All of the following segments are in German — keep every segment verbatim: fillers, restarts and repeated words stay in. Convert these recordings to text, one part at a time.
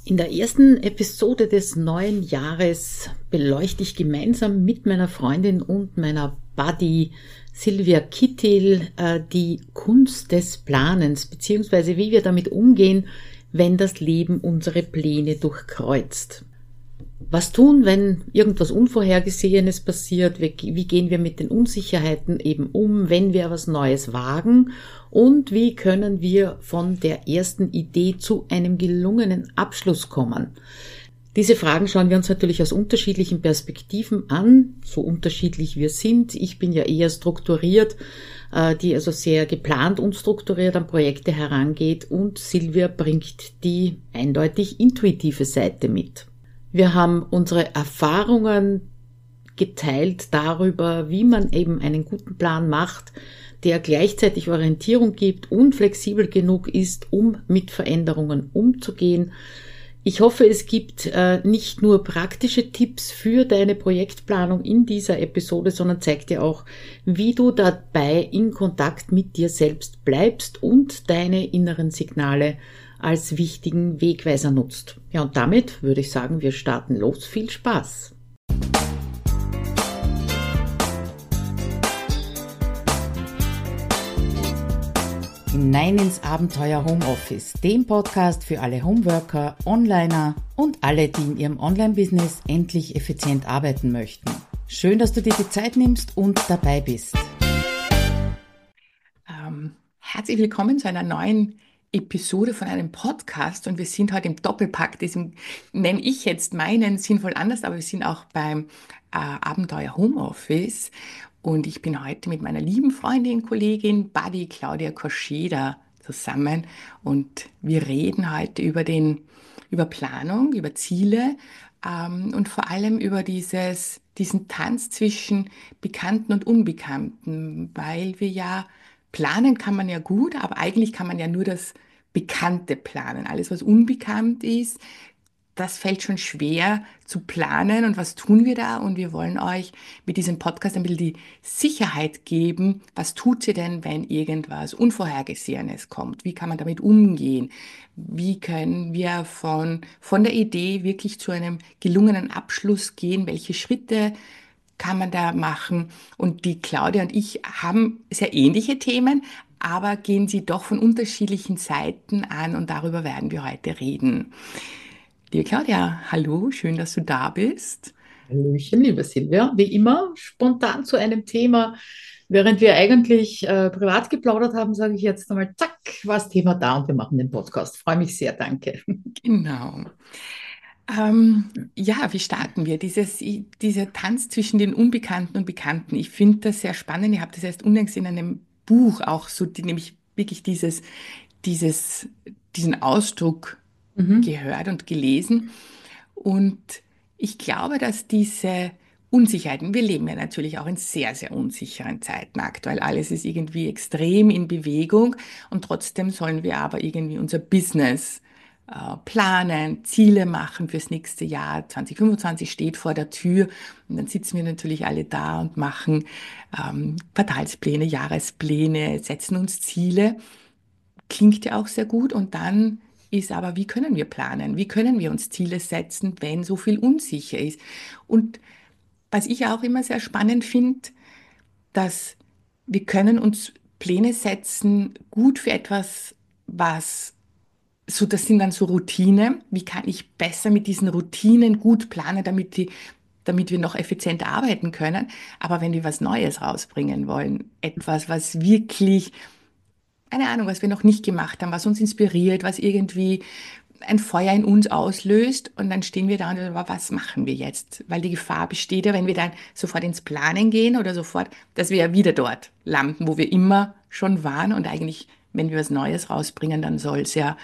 In der ersten Episode des neuen Jahres beleuchte ich gemeinsam mit meiner Freundin und meiner Buddy Silvia Kittel äh, die Kunst des Planens, beziehungsweise wie wir damit umgehen, wenn das Leben unsere Pläne durchkreuzt. Was tun, wenn irgendwas Unvorhergesehenes passiert? Wie gehen wir mit den Unsicherheiten eben um, wenn wir was Neues wagen? Und wie können wir von der ersten Idee zu einem gelungenen Abschluss kommen? Diese Fragen schauen wir uns natürlich aus unterschiedlichen Perspektiven an, so unterschiedlich wir sind. Ich bin ja eher strukturiert, die also sehr geplant und strukturiert an Projekte herangeht, und Silvia bringt die eindeutig intuitive Seite mit. Wir haben unsere Erfahrungen geteilt darüber, wie man eben einen guten Plan macht, der gleichzeitig Orientierung gibt und flexibel genug ist, um mit Veränderungen umzugehen. Ich hoffe, es gibt äh, nicht nur praktische Tipps für deine Projektplanung in dieser Episode, sondern zeigt dir auch, wie du dabei in Kontakt mit dir selbst bleibst und deine inneren Signale als wichtigen Wegweiser nutzt. Ja, und damit würde ich sagen, wir starten los. Viel Spaß! Hinein ins Abenteuer Homeoffice, dem Podcast für alle Homeworker, Onliner und alle, die in ihrem Online-Business endlich effizient arbeiten möchten. Schön, dass du dir die Zeit nimmst und dabei bist. Ähm, herzlich willkommen zu einer neuen Episode von einem Podcast, und wir sind heute im Doppelpack, diesem nenne ich jetzt meinen sinnvoll anders, aber wir sind auch beim äh, Abenteuer Homeoffice, und ich bin heute mit meiner lieben Freundin, Kollegin, Buddy Claudia Koscheda zusammen, und wir reden heute über den, über Planung, über Ziele ähm, und vor allem über dieses, diesen Tanz zwischen Bekannten und Unbekannten, weil wir ja planen kann man ja gut, aber eigentlich kann man ja nur das Bekannte planen. Alles, was unbekannt ist, das fällt schon schwer zu planen. Und was tun wir da? Und wir wollen euch mit diesem Podcast ein bisschen die Sicherheit geben. Was tut sie denn, wenn irgendwas Unvorhergesehenes kommt? Wie kann man damit umgehen? Wie können wir von, von der Idee wirklich zu einem gelungenen Abschluss gehen? Welche Schritte kann man da machen? Und die Claudia und ich haben sehr ähnliche Themen, aber gehen sie doch von unterschiedlichen Seiten an, und darüber werden wir heute reden. Liebe Claudia, hallo, schön, dass du da bist. Hallöchen, liebe Silvia. Wie immer, spontan zu einem Thema. Während wir eigentlich äh, privat geplaudert haben, sage ich jetzt einmal, zack, war das Thema da und wir machen den Podcast. Freue mich sehr, danke. Genau. Ähm, ja, wie starten wir? Dieses, dieser Tanz zwischen den Unbekannten und Bekannten. Ich finde das sehr spannend. Ich habe das erst unlängst in einem Buch auch so, die, nämlich wirklich dieses, dieses, diesen Ausdruck Mhm. gehört und gelesen. Und ich glaube, dass diese Unsicherheiten, wir leben ja natürlich auch in sehr, sehr unsicheren Zeiten aktuell. Alles ist irgendwie extrem in Bewegung, und trotzdem sollen wir aber irgendwie unser Business äh, planen, Ziele machen fürs nächste Jahr. zwanzig fünfundzwanzig steht vor der Tür, und dann sitzen wir natürlich alle da und machen ähm, Quartalspläne, Jahrespläne, setzen uns Ziele. Klingt ja auch sehr gut, und dann ist aber, wie können wir planen? Wie können wir uns Ziele setzen, wenn so viel unsicher ist? Und was ich auch immer sehr spannend finde, dass wir können uns Pläne setzen, gut für etwas, was so, das sind dann so Routinen. Wie kann ich besser mit diesen Routinen gut planen, damit die, damit wir noch effizienter arbeiten können? Aber wenn wir was Neues rausbringen wollen, etwas, was wirklich, keine Ahnung, was wir noch nicht gemacht haben, was uns inspiriert, was irgendwie ein Feuer in uns auslöst, und dann stehen wir da und sagen, was machen wir jetzt? Weil die Gefahr besteht ja, wenn wir dann sofort ins Planen gehen oder sofort, dass wir ja wieder dort landen, wo wir immer schon waren, und eigentlich, wenn wir was Neues rausbringen, dann soll es ja,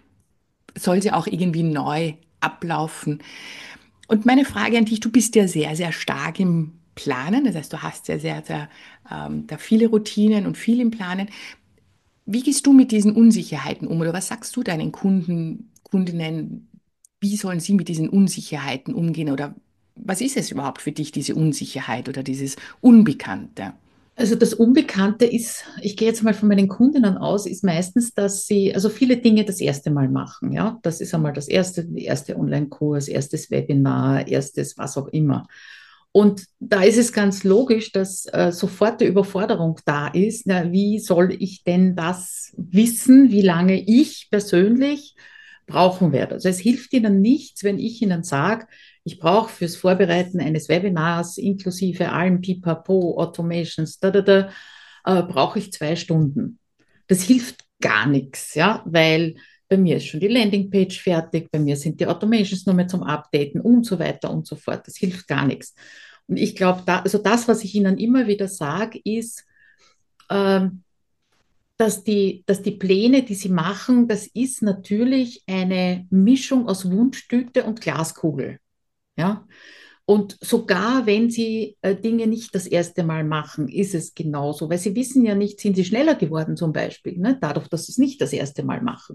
soll sie auch irgendwie neu ablaufen. Und meine Frage an dich, du bist ja sehr, sehr stark im Planen, das heißt, du hast ja sehr, sehr, ähm, da viele Routinen und viel im Planen. Wie gehst du mit diesen Unsicherheiten um, oder was sagst du deinen Kunden, Kundinnen, wie sollen sie mit diesen Unsicherheiten umgehen, oder was ist es überhaupt für dich, diese Unsicherheit oder dieses Unbekannte? Also das Unbekannte ist, ich gehe jetzt mal von meinen Kundinnen aus, ist meistens, dass sie also viele Dinge das erste Mal machen. Ja, das ist einmal das erste, der erste Online-Kurs, erstes Webinar, erstes was auch immer. Und da ist es ganz logisch, dass äh, sofort die Überforderung da ist. Na, wie soll ich denn das wissen, wie lange ich persönlich brauchen werde? Also es hilft Ihnen nichts, wenn ich Ihnen sage, ich brauche fürs Vorbereiten eines Webinars inklusive allen Pipapo, Automations, da, da, da, äh, brauche ich zwei Stunden. Das hilft gar nichts, ja, weil bei mir ist schon die Landingpage fertig, bei mir sind die Automations nur mehr zum Updaten und so weiter und so fort. Das hilft gar nichts. Und ich glaube, da, also das, was ich Ihnen immer wieder sage, ist, ähm, dass die, dass die Pläne, die Sie machen, das ist natürlich eine Mischung aus Wunschtüte und Glaskugel. Ja? Und sogar wenn Sie äh, Dinge nicht das erste Mal machen, ist es genauso, weil Sie wissen ja nicht, sind Sie schneller geworden zum Beispiel, ne? Dadurch, dass Sie es nicht das erste Mal machen.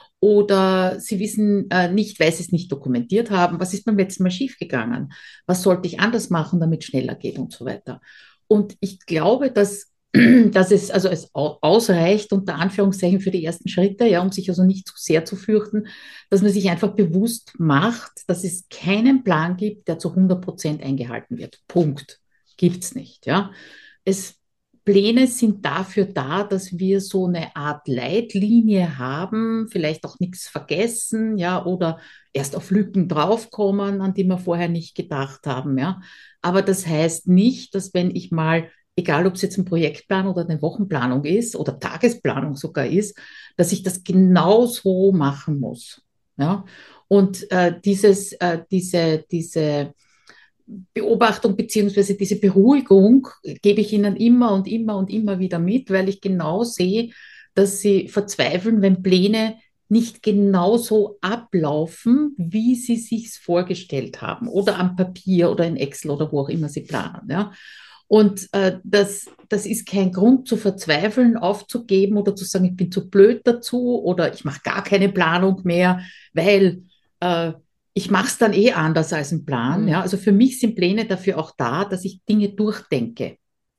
Oder Sie wissen äh, nicht, weil Sie es nicht dokumentiert haben, was ist beim letzten Mal schiefgegangen? Was sollte ich anders machen, damit es schneller geht und so weiter. Und ich glaube, dass, dass es also es ausreicht, unter Anführungszeichen, für die ersten Schritte, ja, um sich also nicht zu sehr zu fürchten, dass man sich einfach bewusst macht, dass es keinen Plan gibt, der zu hundert Prozent eingehalten wird. Punkt. Gibt es nicht. Ja. Es, Pläne sind dafür da, dass wir so eine Art Leitlinie haben, vielleicht auch nichts vergessen, ja, oder erst auf Lücken draufkommen, an die wir vorher nicht gedacht haben, ja. Aber das heißt nicht, dass wenn ich mal, egal ob es jetzt ein Projektplan oder eine Wochenplanung ist oder Tagesplanung sogar ist, dass ich das genau so machen muss. Ja? Und äh, dieses, äh, diese, diese Beobachtung beziehungsweise diese Beruhigung gebe ich ihnen immer und immer und immer wieder mit, weil ich genau sehe, dass sie verzweifeln, wenn Pläne nicht genauso ablaufen, wie sie sich vorgestellt haben oder am Papier oder in Excel oder wo auch immer sie planen. Ja? Und äh, das, das ist kein Grund zu verzweifeln, aufzugeben oder zu sagen, ich bin zu blöd dazu oder ich mache gar keine Planung mehr, weil äh, ich mache es dann eh anders als ein Plan. Ja? Mhm. Also für mich sind Pläne dafür auch da, dass ich Dinge durchdenke.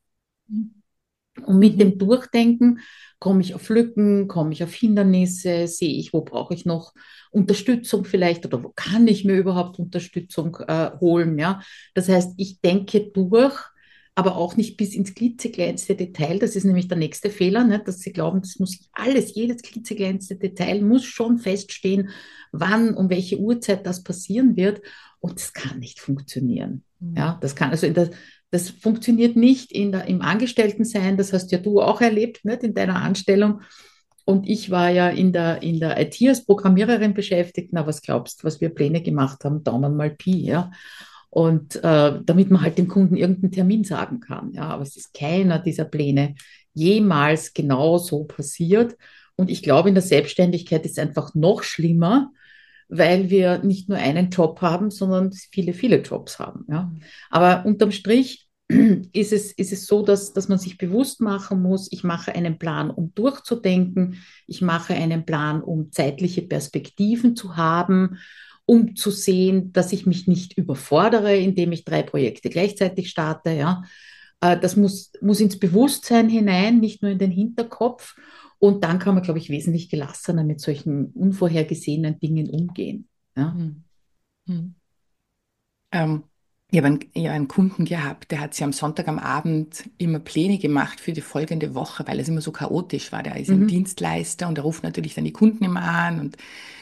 Und mit dem Mhm. Durchdenken komme ich auf Lücken, komme ich auf Hindernisse, sehe ich, wo brauche ich noch Unterstützung vielleicht oder wo kann ich mir überhaupt Unterstützung äh, holen. Ja? Das heißt, ich denke durch, aber auch nicht bis ins klitzekleinste Detail. Das ist nämlich der nächste Fehler, ne? Dass Sie glauben, das muss alles, jedes klitzekleinste Detail muss schon feststehen, wann, um welche Uhrzeit das passieren wird. Und das kann nicht funktionieren. Ja, Mhm. das kann also in der, das funktioniert nicht in der, im Angestelltensein, das hast ja du auch erlebt, nicht, in deiner Anstellung. Und ich war ja in der, in der I T als Programmiererin beschäftigt. Na, was glaubst du, was wir Pläne gemacht haben? Daumen mal Pi, ja. Und äh, damit man halt dem Kunden irgendeinen Termin sagen kann. Ja, aber es ist keiner dieser Pläne jemals genau so passiert. Und ich glaube, in der Selbstständigkeit ist es einfach noch schlimmer, weil wir nicht nur einen Job haben, sondern viele, viele Jobs haben. Ja. Mhm. Aber unterm Strich ist es, ist es so, dass, dass man sich bewusst machen muss, ich mache einen Plan, um durchzudenken, ich mache einen Plan, um zeitliche Perspektiven zu haben, um zu sehen, dass ich mich nicht überfordere, indem ich drei Projekte gleichzeitig starte. Ja. Äh, Das muss, muss ins Bewusstsein hinein, nicht nur in den Hinterkopf. Und dann kann man, glaube ich, wesentlich gelassener mit solchen unvorhergesehenen Dingen umgehen. Ja. Mhm. Mhm. Ähm, ich habe einen, ich hab einen Kunden gehabt, der hat sich am Sonntag am Abend immer Pläne gemacht für die folgende Woche, weil es immer so chaotisch war. Der ist ein Mhm. Dienstleister und er ruft natürlich dann die Kunden immer an. Und,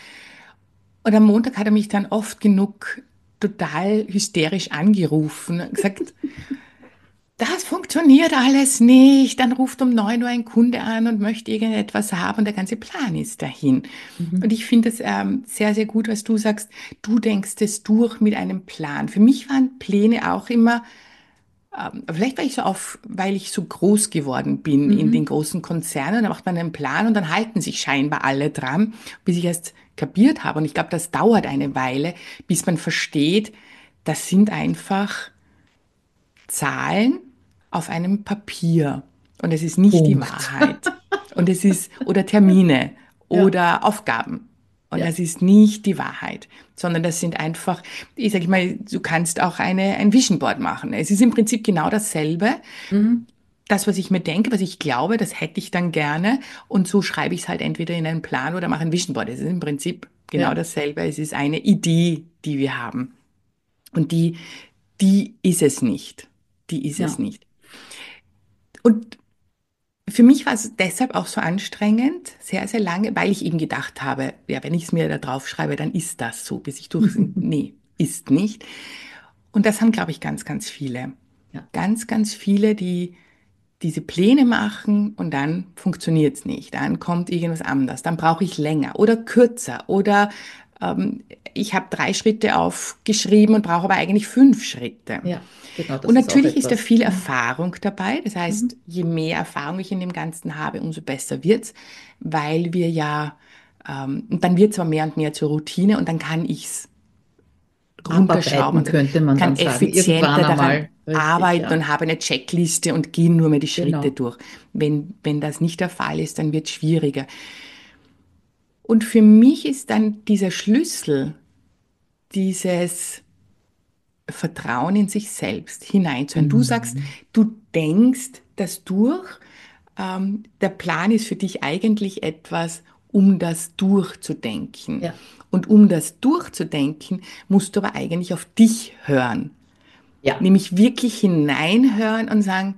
und am Montag hat er mich dann oft genug total hysterisch angerufen und gesagt, das funktioniert alles nicht. Dann ruft um neun Uhr ein Kunde an und möchte irgendetwas haben und der ganze Plan ist dahin. Und Mhm. ich finde es ähm, sehr, sehr gut, was du sagst. Du denkst es durch mit einem Plan. Für mich waren Pläne auch immer, ähm, vielleicht war ich so auf, weil ich so groß geworden bin in den Mhm. großen Konzernen, da macht man einen Plan und dann halten sich scheinbar alle dran, bis ich erst kapiert habe. Und ich glaube, das dauert eine Weile, bis man versteht, das sind einfach Zahlen auf einem Papier und es ist nicht die Punkt. Wahrheit. Und es ist, oder Termine Ja, oder Aufgaben. Und ja. das ist nicht die Wahrheit, sondern das sind einfach, ich sage mal, du kannst auch eine, ein Vision Board machen. Es ist im Prinzip genau dasselbe. Mhm. das, was ich mir denke, was ich glaube, das hätte ich dann gerne. Und so schreibe ich es halt entweder in einen Plan oder mache ein Vision Board. Es ist im Prinzip genau Ja, dasselbe. Es ist eine Idee, die wir haben. Und die, die ist es nicht. Die ist es ja. nicht. Und für mich war es deshalb auch so anstrengend, sehr, sehr lange, weil ich eben gedacht habe, ja, wenn ich es mir da drauf schreibe, dann ist das so, bis ich durch, nee, ist nicht. Und das haben, glaube ich, ganz, ganz viele. Ja, Ganz, ganz viele, die diese Pläne machen und dann funktioniert es nicht. Dann kommt irgendwas anderes. Dann brauche ich länger oder kürzer oder ähm, ich habe drei Schritte aufgeschrieben und brauche aber eigentlich fünf Schritte. ja, genau, Und das ist auch natürlich ist da etwas. viel Mhm. Erfahrung dabei. Das heißt, Mhm. je mehr Erfahrung ich in dem Ganzen habe, umso besser wird's, weil wir ja, ähm, und dann wird es aber mehr und mehr zur Routine und dann kann ich's runterschrauben Abarbeiten und könnte man dann kann sagen. Irgendwann effizienter daran einmal. Richtig, arbeiten ja. und habe eine Checkliste und gehe nur mehr die Schritte Genau. durch. Wenn, wenn das nicht der Fall ist, dann wird es schwieriger. Und für mich ist dann dieser Schlüssel, dieses Vertrauen in sich selbst hineinzuhören. Du sagst, Mhm. du denkst das durch. Ähm, der Plan ist für dich eigentlich etwas, um das durchzudenken. Ja, Und um das durchzudenken, musst du aber eigentlich auf dich hören. ja. Nämlich wirklich hineinhören und sagen,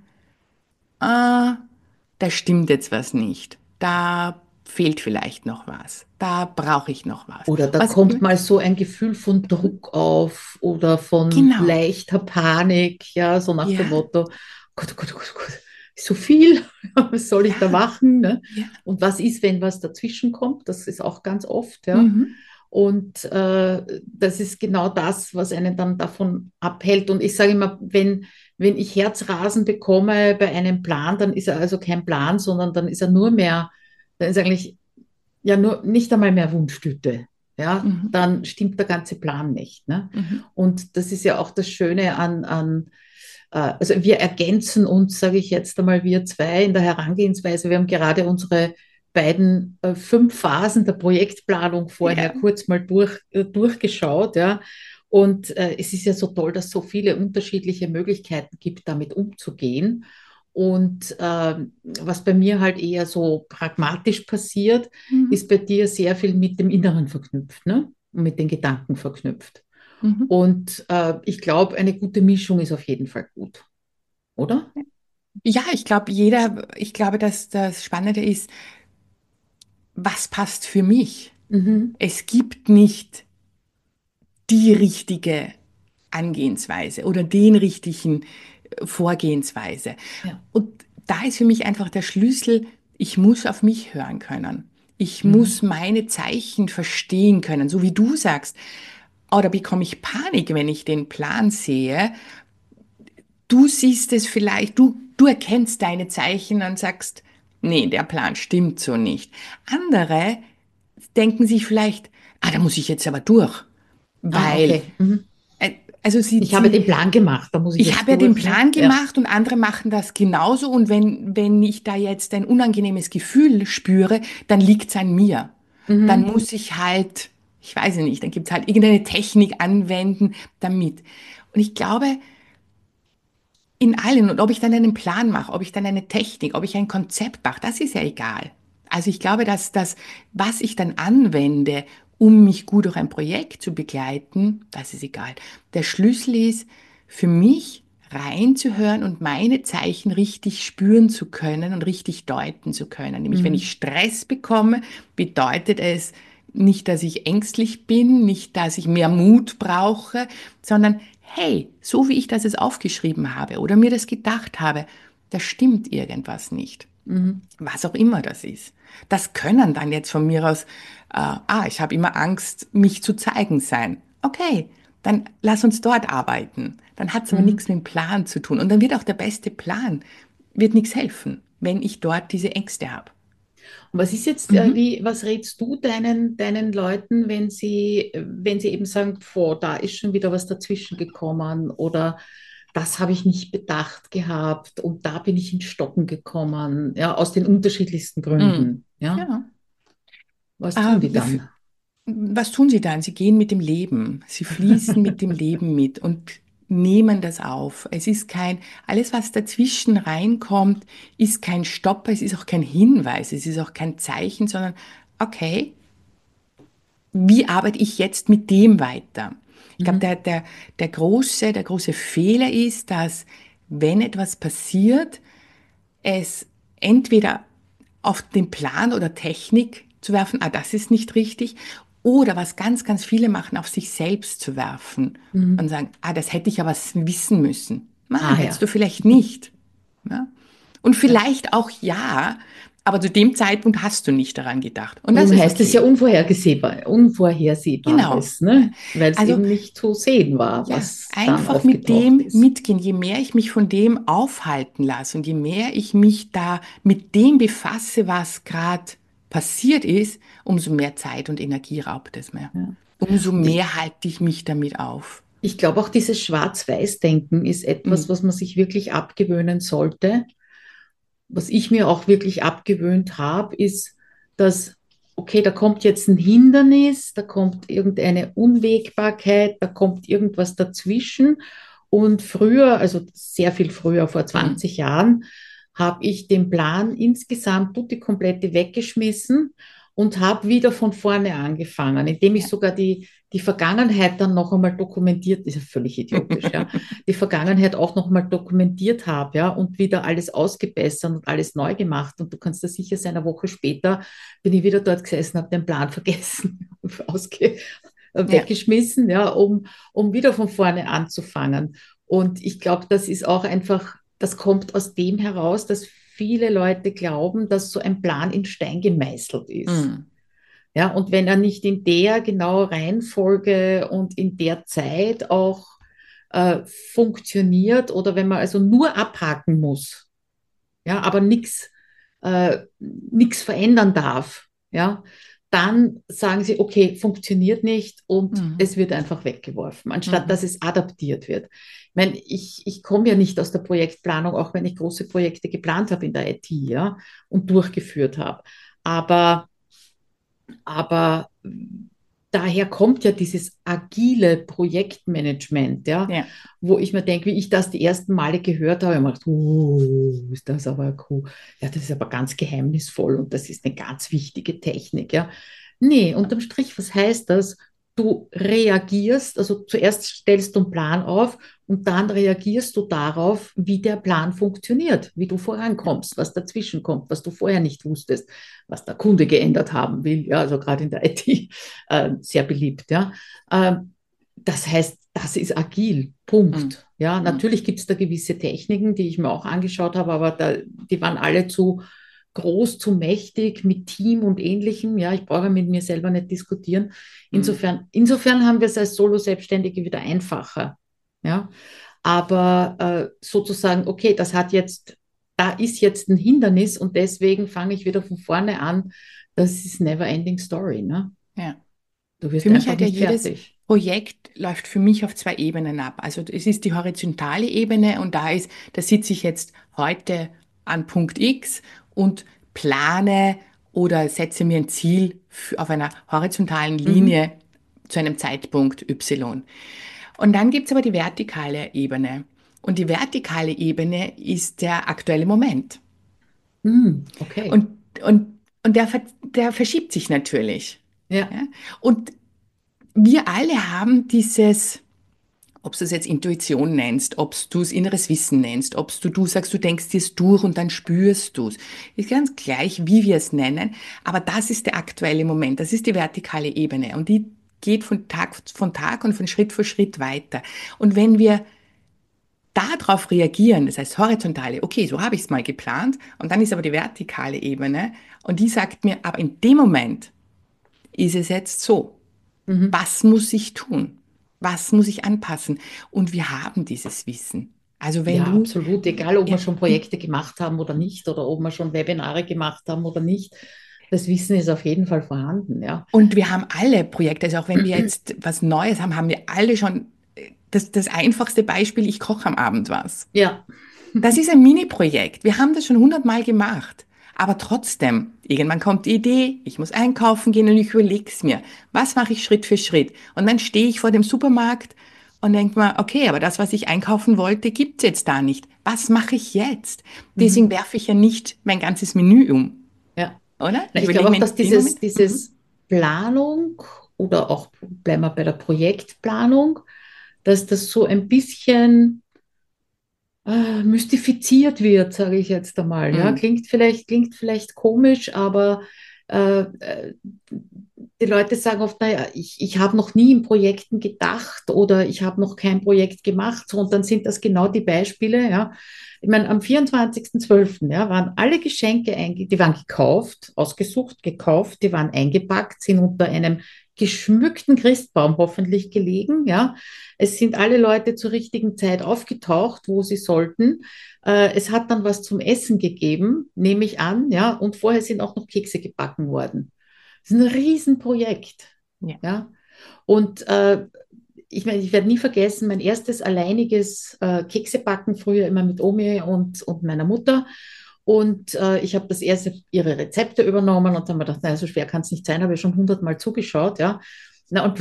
ah, da stimmt jetzt was nicht. Da fehlt vielleicht noch was. Da brauche ich noch was. Oder da Was kommt immer, mal so ein Gefühl von Druck auf oder von genau. leichter Panik, ja, so nach dem Ja, Motto, Gott, oh Gott, oh Gott, oh Gott, ist so viel, was soll ich da ja, machen, ne? ja. Und was ist, wenn was dazwischen kommt? Das ist auch ganz oft, ja. Mhm. Und äh, das ist genau das, was einen dann davon abhält. Und ich sage immer, wenn, wenn ich Herzrasen bekomme bei einem Plan, dann ist er also kein Plan, sondern dann ist er nur mehr, dann ist eigentlich ja nur nicht einmal mehr Wunschtüte. Ja, Mhm. dann stimmt der ganze Plan nicht. Ne? Mhm. Und das ist ja auch das Schöne an, an äh, also wir ergänzen uns, sage ich jetzt einmal, wir zwei in der Herangehensweise. Wir haben gerade unsere beiden äh, fünf Phasen der Projektplanung vorher Ja. kurz mal durch, äh, durchgeschaut. Ja. Und äh, es ist ja so toll, dass es so viele unterschiedliche Möglichkeiten gibt, damit umzugehen. Und ähm, was bei mir halt eher so pragmatisch passiert, Mhm. ist bei dir sehr viel mit dem Inneren verknüpft, ne? Und mit den Gedanken verknüpft. Mhm. Und äh, ich glaube, eine gute Mischung ist auf jeden Fall gut, oder? Ja, ich glaube, jeder, ich glaube, dass das Spannende ist, was passt für mich? Mhm. Es gibt nicht die richtige Angehensweise oder den richtigen äh, Vorgehensweise. Ja. Und da ist für mich einfach der Schlüssel, ich muss auf mich hören können. Ich muss Mhm. meine Zeichen verstehen können, so wie du sagst. Oder bekomme ich Panik, wenn ich den Plan sehe? Du siehst es vielleicht, du, du erkennst deine Zeichen und sagst, nee, der Plan stimmt so nicht. Andere denken sich vielleicht, ah, da muss ich jetzt aber durch, Ah, weil, okay. Mhm. äh, also sie, Ich habe sie, den Plan gemacht, da muss ich ich habe jetzt ja den durch, ne? Plan Ja. gemacht und andere machen das genauso und wenn, wenn ich da jetzt ein unangenehmes Gefühl spüre, dann liegt es an mir. Dann Mhm. muss ich halt, ich weiß nicht, dann gibt es halt irgendeine Technik anwenden damit. Und ich glaube, in allen, und ob ich dann einen Plan mache, ob ich dann eine Technik, ob ich ein Konzept mache, das ist ja egal. Also ich glaube, dass das, was ich dann anwende, um mich gut durch ein Projekt zu begleiten, das ist egal. Der Schlüssel ist für mich reinzuhören und meine Zeichen richtig spüren zu können und richtig deuten zu können. Nämlich wenn ich Mhm. Stress bekomme, bedeutet es nicht, dass ich ängstlich bin, nicht, dass ich mehr Mut brauche, sondern hey, so wie ich das jetzt aufgeschrieben habe oder mir das gedacht habe, da stimmt irgendwas nicht. Mhm. Was auch immer das ist. Das können dann jetzt von mir aus, äh, ah, ich habe immer Angst, mich zu zeigen sein. Okay, dann lass uns dort arbeiten. Dann hat es aber Mhm. nichts mit dem Plan zu tun. Und dann wird auch der beste Plan, wird nichts helfen, wenn ich dort diese Ängste habe. Und was ist jetzt, äh, Mhm. wie, was rätst du deinen, deinen Leuten, wenn sie, wenn sie eben sagen, boah, da ist schon wieder was dazwischen gekommen oder das habe ich nicht bedacht gehabt und da bin ich ins Stocken gekommen, ja, aus den unterschiedlichsten Mhm. Gründen, ja. Ja. Was tun die Ähm, f- dann? Was tun sie dann? Sie gehen mit dem Leben. Sie fließen mit dem Leben mit. Und nehmen das auf. Es ist kein, alles was dazwischen reinkommt, ist kein Stopper, es ist auch kein Hinweis, es ist auch kein Zeichen, sondern okay, wie arbeite ich jetzt mit dem weiter? Ich glaube, Mhm. der, der, der große, der große Fehler ist, dass wenn etwas passiert, es entweder auf den Plan oder Technik zu werfen, ah, das ist nicht richtig, oder was ganz, ganz viele machen, auf sich selbst zu werfen und Mhm. sagen, ah, das hätte ich aber wissen müssen. Nein, Ah hättest ja. du vielleicht nicht. Ja? Und Ja. vielleicht auch ja, aber zu dem Zeitpunkt hast du nicht daran gedacht. Und das Darum ist heißt es ja okay. unvorhergesehbar, Genau. Unvorhersehbares, Ja. ne? Weil es Also eben nicht zu sehen war, ja, was dann einfach mit aufgetaucht dem ist. mitgehen. Je mehr ich mich von dem aufhalten lasse und je mehr ich mich da mit dem befasse, was gerade passiert ist, umso mehr Zeit und Energie raubt es mir. Ja. Umso Und ich, mehr halte ich mich damit auf. ich glaube auch dieses Schwarz-Weiß-Denken ist etwas, Mm, was man sich wirklich abgewöhnen sollte. Was ich mir auch wirklich abgewöhnt habe, ist, dass, okay, da kommt jetzt ein Hindernis, da kommt irgendeine Unwägbarkeit, da kommt irgendwas dazwischen. Und früher, also sehr viel früher, vor mm, zwanzig Jahren, habe ich den Plan insgesamt tutti komplett weggeschmissen und habe wieder von vorne angefangen, indem ich ja. sogar die, die Vergangenheit dann noch einmal dokumentiert, ist ja völlig idiotisch, ja, die Vergangenheit auch noch mal dokumentiert habe, ja, und wieder alles ausgebessert und alles neu gemacht. Und du kannst dir sicher sein, eine Woche später bin ich wieder dort gesessen, habe den Plan vergessen, ausge Ja. weggeschmissen, ja, um, um wieder von vorne anzufangen. Und ich glaube, das ist auch einfach, das kommt aus dem heraus, dass viele Leute glauben, dass so ein Plan in Stein gemeißelt ist. Mm, Ja, und wenn er nicht in der genauen Reihenfolge und in der Zeit auch äh, funktioniert oder wenn man also nur abhaken muss, ja, aber nichts äh, nichts verändern darf, ja, dann sagen sie, okay, funktioniert nicht und mm, es wird einfach weggeworfen, anstatt mm, dass es adaptiert wird. Ich meine, ich, ich komme ja nicht aus der Projektplanung, auch wenn ich große Projekte geplant habe in der I T, ja, und durchgeführt habe. Aber aber daher kommt ja dieses agile Projektmanagement, ja, ja. wo ich mir denke, wie ich das die ersten Male gehört habe, ich habe gedacht, oh, ist das aber cool. Ja, das ist aber ganz geheimnisvoll und das ist eine ganz wichtige Technik, ja. Nee, unterm Strich, was heißt das? Du reagierst, also zuerst stellst du einen Plan auf und dann reagierst du darauf, wie der Plan funktioniert, wie du vorankommst, was dazwischen kommt, was du vorher nicht wusstest, was der Kunde geändert haben will, ja, also gerade in der I T äh, sehr beliebt, ja. Äh, das heißt, das ist agil, Mm, Punkt. Ja, mm, natürlich gibt es da gewisse Techniken, die ich mir auch angeschaut habe, aber da, die waren alle zu groß, zu mächtig mit Team und Ähnlichem. Ja, ich brauche mit mir selber nicht diskutieren. mm. Insofern, insofern haben wir es als Solo-Selbstständige wieder einfacher. Ja, aber äh, sozusagen, okay, das hat jetzt, da ist jetzt ein Hindernis und deswegen fange ich wieder von vorne an. Das ist never ending story, ne? Ja. Du Für wirst mich einfach hat ja nicht jedes fertig. Projekt läuft für mich auf zwei Ebenen ab. Also es ist die horizontale Ebene und da ist, da sitze ich jetzt heute an Punkt X und plane oder setze mir ein Ziel f- auf einer horizontalen Mhm. Linie zu einem Zeitpunkt Y. Und dann gibt es aber die vertikale Ebene. Und die vertikale Ebene ist der aktuelle Moment. Mhm. Okay. Und, und, und der, ver- der verschiebt sich natürlich. Ja. Ja? Und wir alle haben dieses, ob du es jetzt Intuition nennst, ob du es inneres Wissen nennst, ob du, du sagst, du denkst es durch und dann spürst du es. Ist ganz gleich, wie wir es nennen, aber das ist der aktuelle Moment, das ist die vertikale Ebene und die geht von Tag von Tag und von Schritt für Schritt weiter. Und wenn wir darauf reagieren, das heißt horizontale, okay, so habe ich es mal geplant und dann ist aber die vertikale Ebene und die sagt mir, aber in dem Moment ist es jetzt so. Mhm. Was muss ich tun? Was muss ich anpassen? Und wir haben dieses Wissen. Also wenn Ja, du, absolut. Egal, ob wir ja, schon Projekte gemacht haben oder nicht oder ob wir schon Webinare gemacht haben oder nicht. Das Wissen ist auf jeden Fall vorhanden, ja. und wir haben alle Projekte, also auch wenn wir jetzt was Neues haben, haben wir alle schon das, das einfachste Beispiel, ich koche am Abend was. Ja. Das ist ein Mini-Projekt. Wir haben das schon hundertmal gemacht. Aber trotzdem, irgendwann kommt die Idee, ich muss einkaufen gehen und ich überlege es mir. Was mache ich Schritt für Schritt? Und dann stehe ich vor dem Supermarkt Und denkt man, okay, aber das, was ich einkaufen wollte, gibt's jetzt da nicht. Was mache ich jetzt? Deswegen Mhm. werfe ich ja nicht mein ganzes Menü um, Ja. oder? Na, Ich ich glaube überlege auch, mir in dass dem dieses, Moment, mhm, dieses Planung oder auch bleiben wir bei der Projektplanung, dass das so ein bisschen äh, mystifiziert wird, sage ich jetzt einmal. Ja, mhm, klingt vielleicht, klingt vielleicht komisch, aber äh, äh, die Leute sagen oft, naja, ich, ich habe noch nie in Projekten gedacht oder ich habe noch kein Projekt gemacht. So, und dann sind das genau die Beispiele. Ja. Ich meine, am vierundzwanzigsten zwölften Ja, waren alle Geschenke, einge die waren gekauft, ausgesucht, gekauft, die waren eingepackt, sind unter einem geschmückten Christbaum hoffentlich gelegen. Ja. Es sind alle Leute zur richtigen Zeit aufgetaucht, wo sie sollten. Äh, es hat dann was zum Essen gegeben, nehme ich an, ja, und vorher sind auch noch Kekse gebacken worden. Das ist ein Riesenprojekt, ja. ja. Und äh, ich meine, ich werde nie vergessen, mein erstes alleiniges äh, Keksebacken früher immer mit Omi und, und meiner Mutter. Und äh, ich habe das erste ihre Rezepte übernommen und dann habe ich gedacht, naja, so schwer kann es nicht sein, habe ich schon hundertmal zugeschaut, ja. Na, und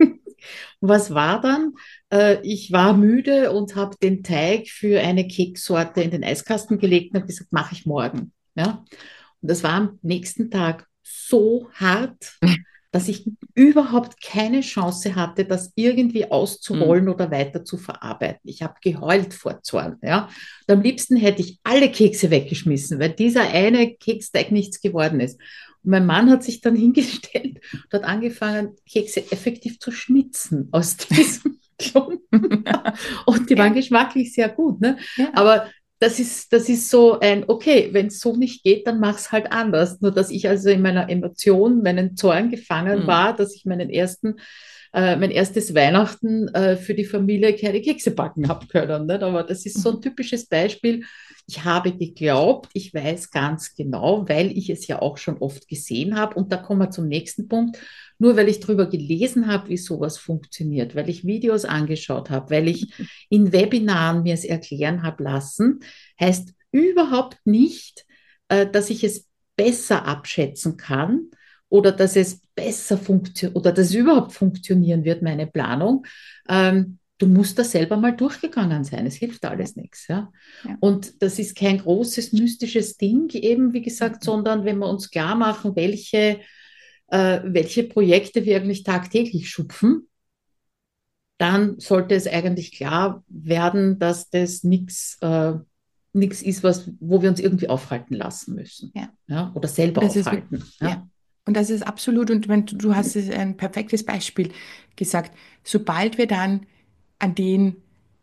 was war dann? Äh, ich war müde und habe den Teig für eine Keksorte in den Eiskasten gelegt und habe gesagt, mache ich morgen. Ja? Und das war am nächsten Tag so hart, dass ich überhaupt keine Chance hatte, das irgendwie Mhm. auszurollen oder weiter zu verarbeiten. Ich habe geheult vor Zorn. Ja? Und am liebsten hätte ich alle Kekse weggeschmissen, weil dieser eine Keksteig nichts geworden ist. Und mein Mann hat sich dann hingestellt und hat angefangen, Kekse effektiv zu schnitzen aus diesem Klumpen. Und die waren Ja, geschmacklich sehr gut. Ne? ja. Aber das ist, das ist so ein, okay, wenn es so nicht geht, dann mach es halt anders. Nur dass ich also in meiner Emotion, meinen Zorn gefangen Mhm. war, dass ich meinen ersten, äh, mein erstes Weihnachten äh, für die Familie keine Kekse backen habe können. Nicht? Aber das ist so ein Mhm. typisches Beispiel. Ich habe geglaubt, ich weiß ganz genau, weil ich es ja auch schon oft gesehen habe. Und da kommen wir zum nächsten Punkt. Nur weil ich darüber gelesen habe, wie sowas funktioniert, weil ich Videos angeschaut habe, weil ich in Webinaren mir es erklären habe lassen, heißt überhaupt nicht, äh, dass ich es besser abschätzen kann oder dass es besser funktioniert oder dass es überhaupt funktionieren wird, meine Planung. Ähm, du musst da selber mal durchgegangen sein. Es hilft Ja, alles nichts. Ja? ja. Und das ist kein großes mystisches Ding, eben wie gesagt, Mhm. sondern wenn wir uns klar machen, welche, äh, welche Projekte wir eigentlich tagtäglich schupfen, dann sollte es eigentlich klar werden, dass das nichts äh, nichts ist, was, wo wir uns irgendwie aufhalten lassen müssen. Ja. Ja? Oder Und selber das ist, wirk- aufhalten. ja. Ja? Und das ist absolut, und wenn du, du hast es ein perfektes Beispiel gesagt, sobald wir dann an den,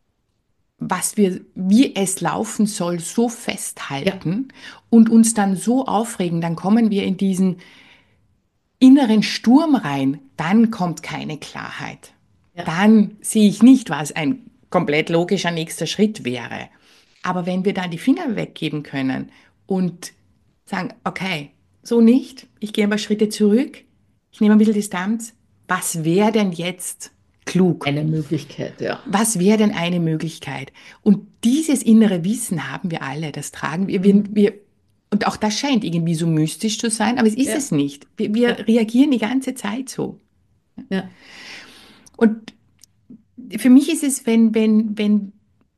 was wir, wie es laufen soll, so Ja, festhalten und uns dann so aufregen, dann kommen wir in diesen inneren Sturm rein, dann kommt keine Klarheit. ja, Dann sehe ich nicht, was ein komplett logischer nächster Schritt wäre. Aber wenn wir dann die Finger weggeben können und sagen, okay, so nicht, ich gehe ein paar Schritte zurück, ich nehme ein bisschen Distanz, was wäre denn jetzt klug? eine Möglichkeit, ja. Was wäre denn eine Möglichkeit? Und dieses innere Wissen haben wir alle, das tragen wir, wir, Mhm. wir und auch das scheint irgendwie so mystisch zu sein, aber es ist Ja, es nicht. Wir, wir ja, reagieren die ganze Zeit so. ja, Und für mich ist es, wenn, wenn, wenn,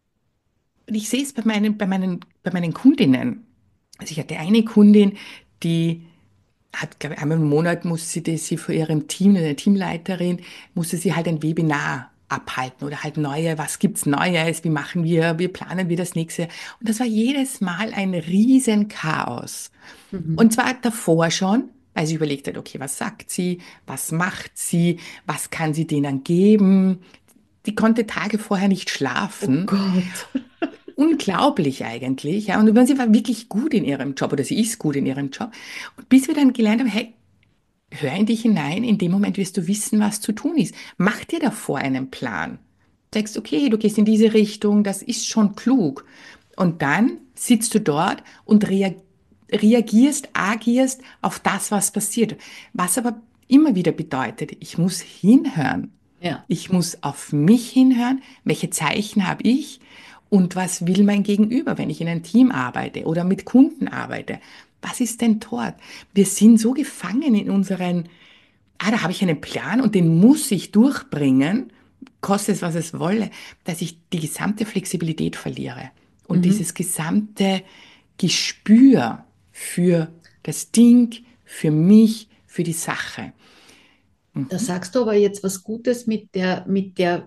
ich sehe es bei meinen, bei meinen, bei meinen Kundinnen. Also ich hatte eine Kundin, die hat, glaube ich, einmal im Monat musste sie das, sie vor ihrem Team, eine Teamleiterin, musste sie halt ein Webinar abhalten oder halt neue, was gibt's Neues, wie machen wir, wie planen wir das nächste. Und das war jedes Mal ein riesen Chaos. mhm. Und zwar davor schon, weil sie überlegt hat, okay, was sagt sie, was macht sie, was kann sie denen geben. Die konnte Tage vorher nicht Oh schlafen. Gott. Unglaublich eigentlich. Ja. Und sie war wirklich gut in ihrem Job oder sie ist gut in ihrem Job. Und bis wir dann gelernt haben, hey, hör in dich hinein, in dem Moment wirst du wissen, was zu tun ist. Mach dir davor einen Plan. Sagst, okay, du gehst in diese Richtung, das ist schon klug. Und dann sitzt du dort und rea reagierst, agierst auf das, was passiert. Was aber immer wieder bedeutet, ich muss hinhören. Ja, Ich muss auf mich hinhören, welche Zeichen habe ich und was will mein Gegenüber, wenn ich in einem Team arbeite oder mit Kunden arbeite. Was ist denn dort? Wir sind so gefangen in unseren, ah, da habe ich einen Plan und den muss ich durchbringen, koste es, was es wolle, dass ich die gesamte Flexibilität verliere und Mhm. dieses gesamte Gespür für das Ding, für mich, für die Sache. Da Mhm. sagst du aber jetzt was Gutes mit der, mit der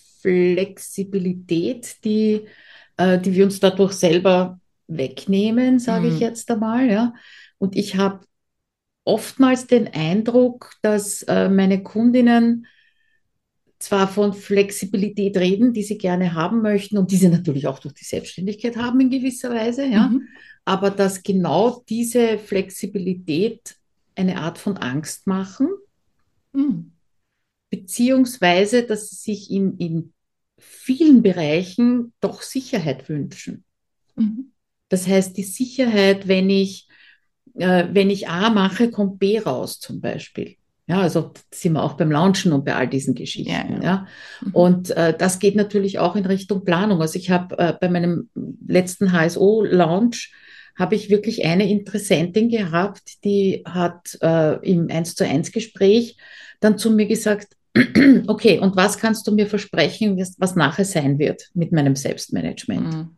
Flexibilität, die, äh, die wir uns dadurch selber wegnehmen, sage ich Mhm. jetzt einmal, ja. Und ich habe oftmals den Eindruck, dass äh, meine Kundinnen zwar von Flexibilität reden, die sie gerne haben möchten und die sie natürlich auch durch die Selbstständigkeit haben in gewisser Weise, ja, Mhm. aber dass genau diese Flexibilität eine Art von Angst machen, Mhm. beziehungsweise dass sie sich in, in vielen Bereichen doch Sicherheit wünschen. Mhm. Das heißt, die Sicherheit, wenn ich, äh, wenn ich A mache, kommt B raus zum Beispiel. Ja, also sind wir auch beim Launchen und bei all diesen Ja, Geschichten. ja. Ja. Mhm. Und äh, das geht natürlich auch in Richtung Planung. Also ich habe äh, bei meinem letzten H S O-Launch habe ich wirklich eine Interessentin gehabt, die hat äh, im eins zu eins Gespräch dann zu mir gesagt, okay, und was kannst du mir versprechen, was, was nachher sein wird mit meinem Selbstmanagement? Mhm.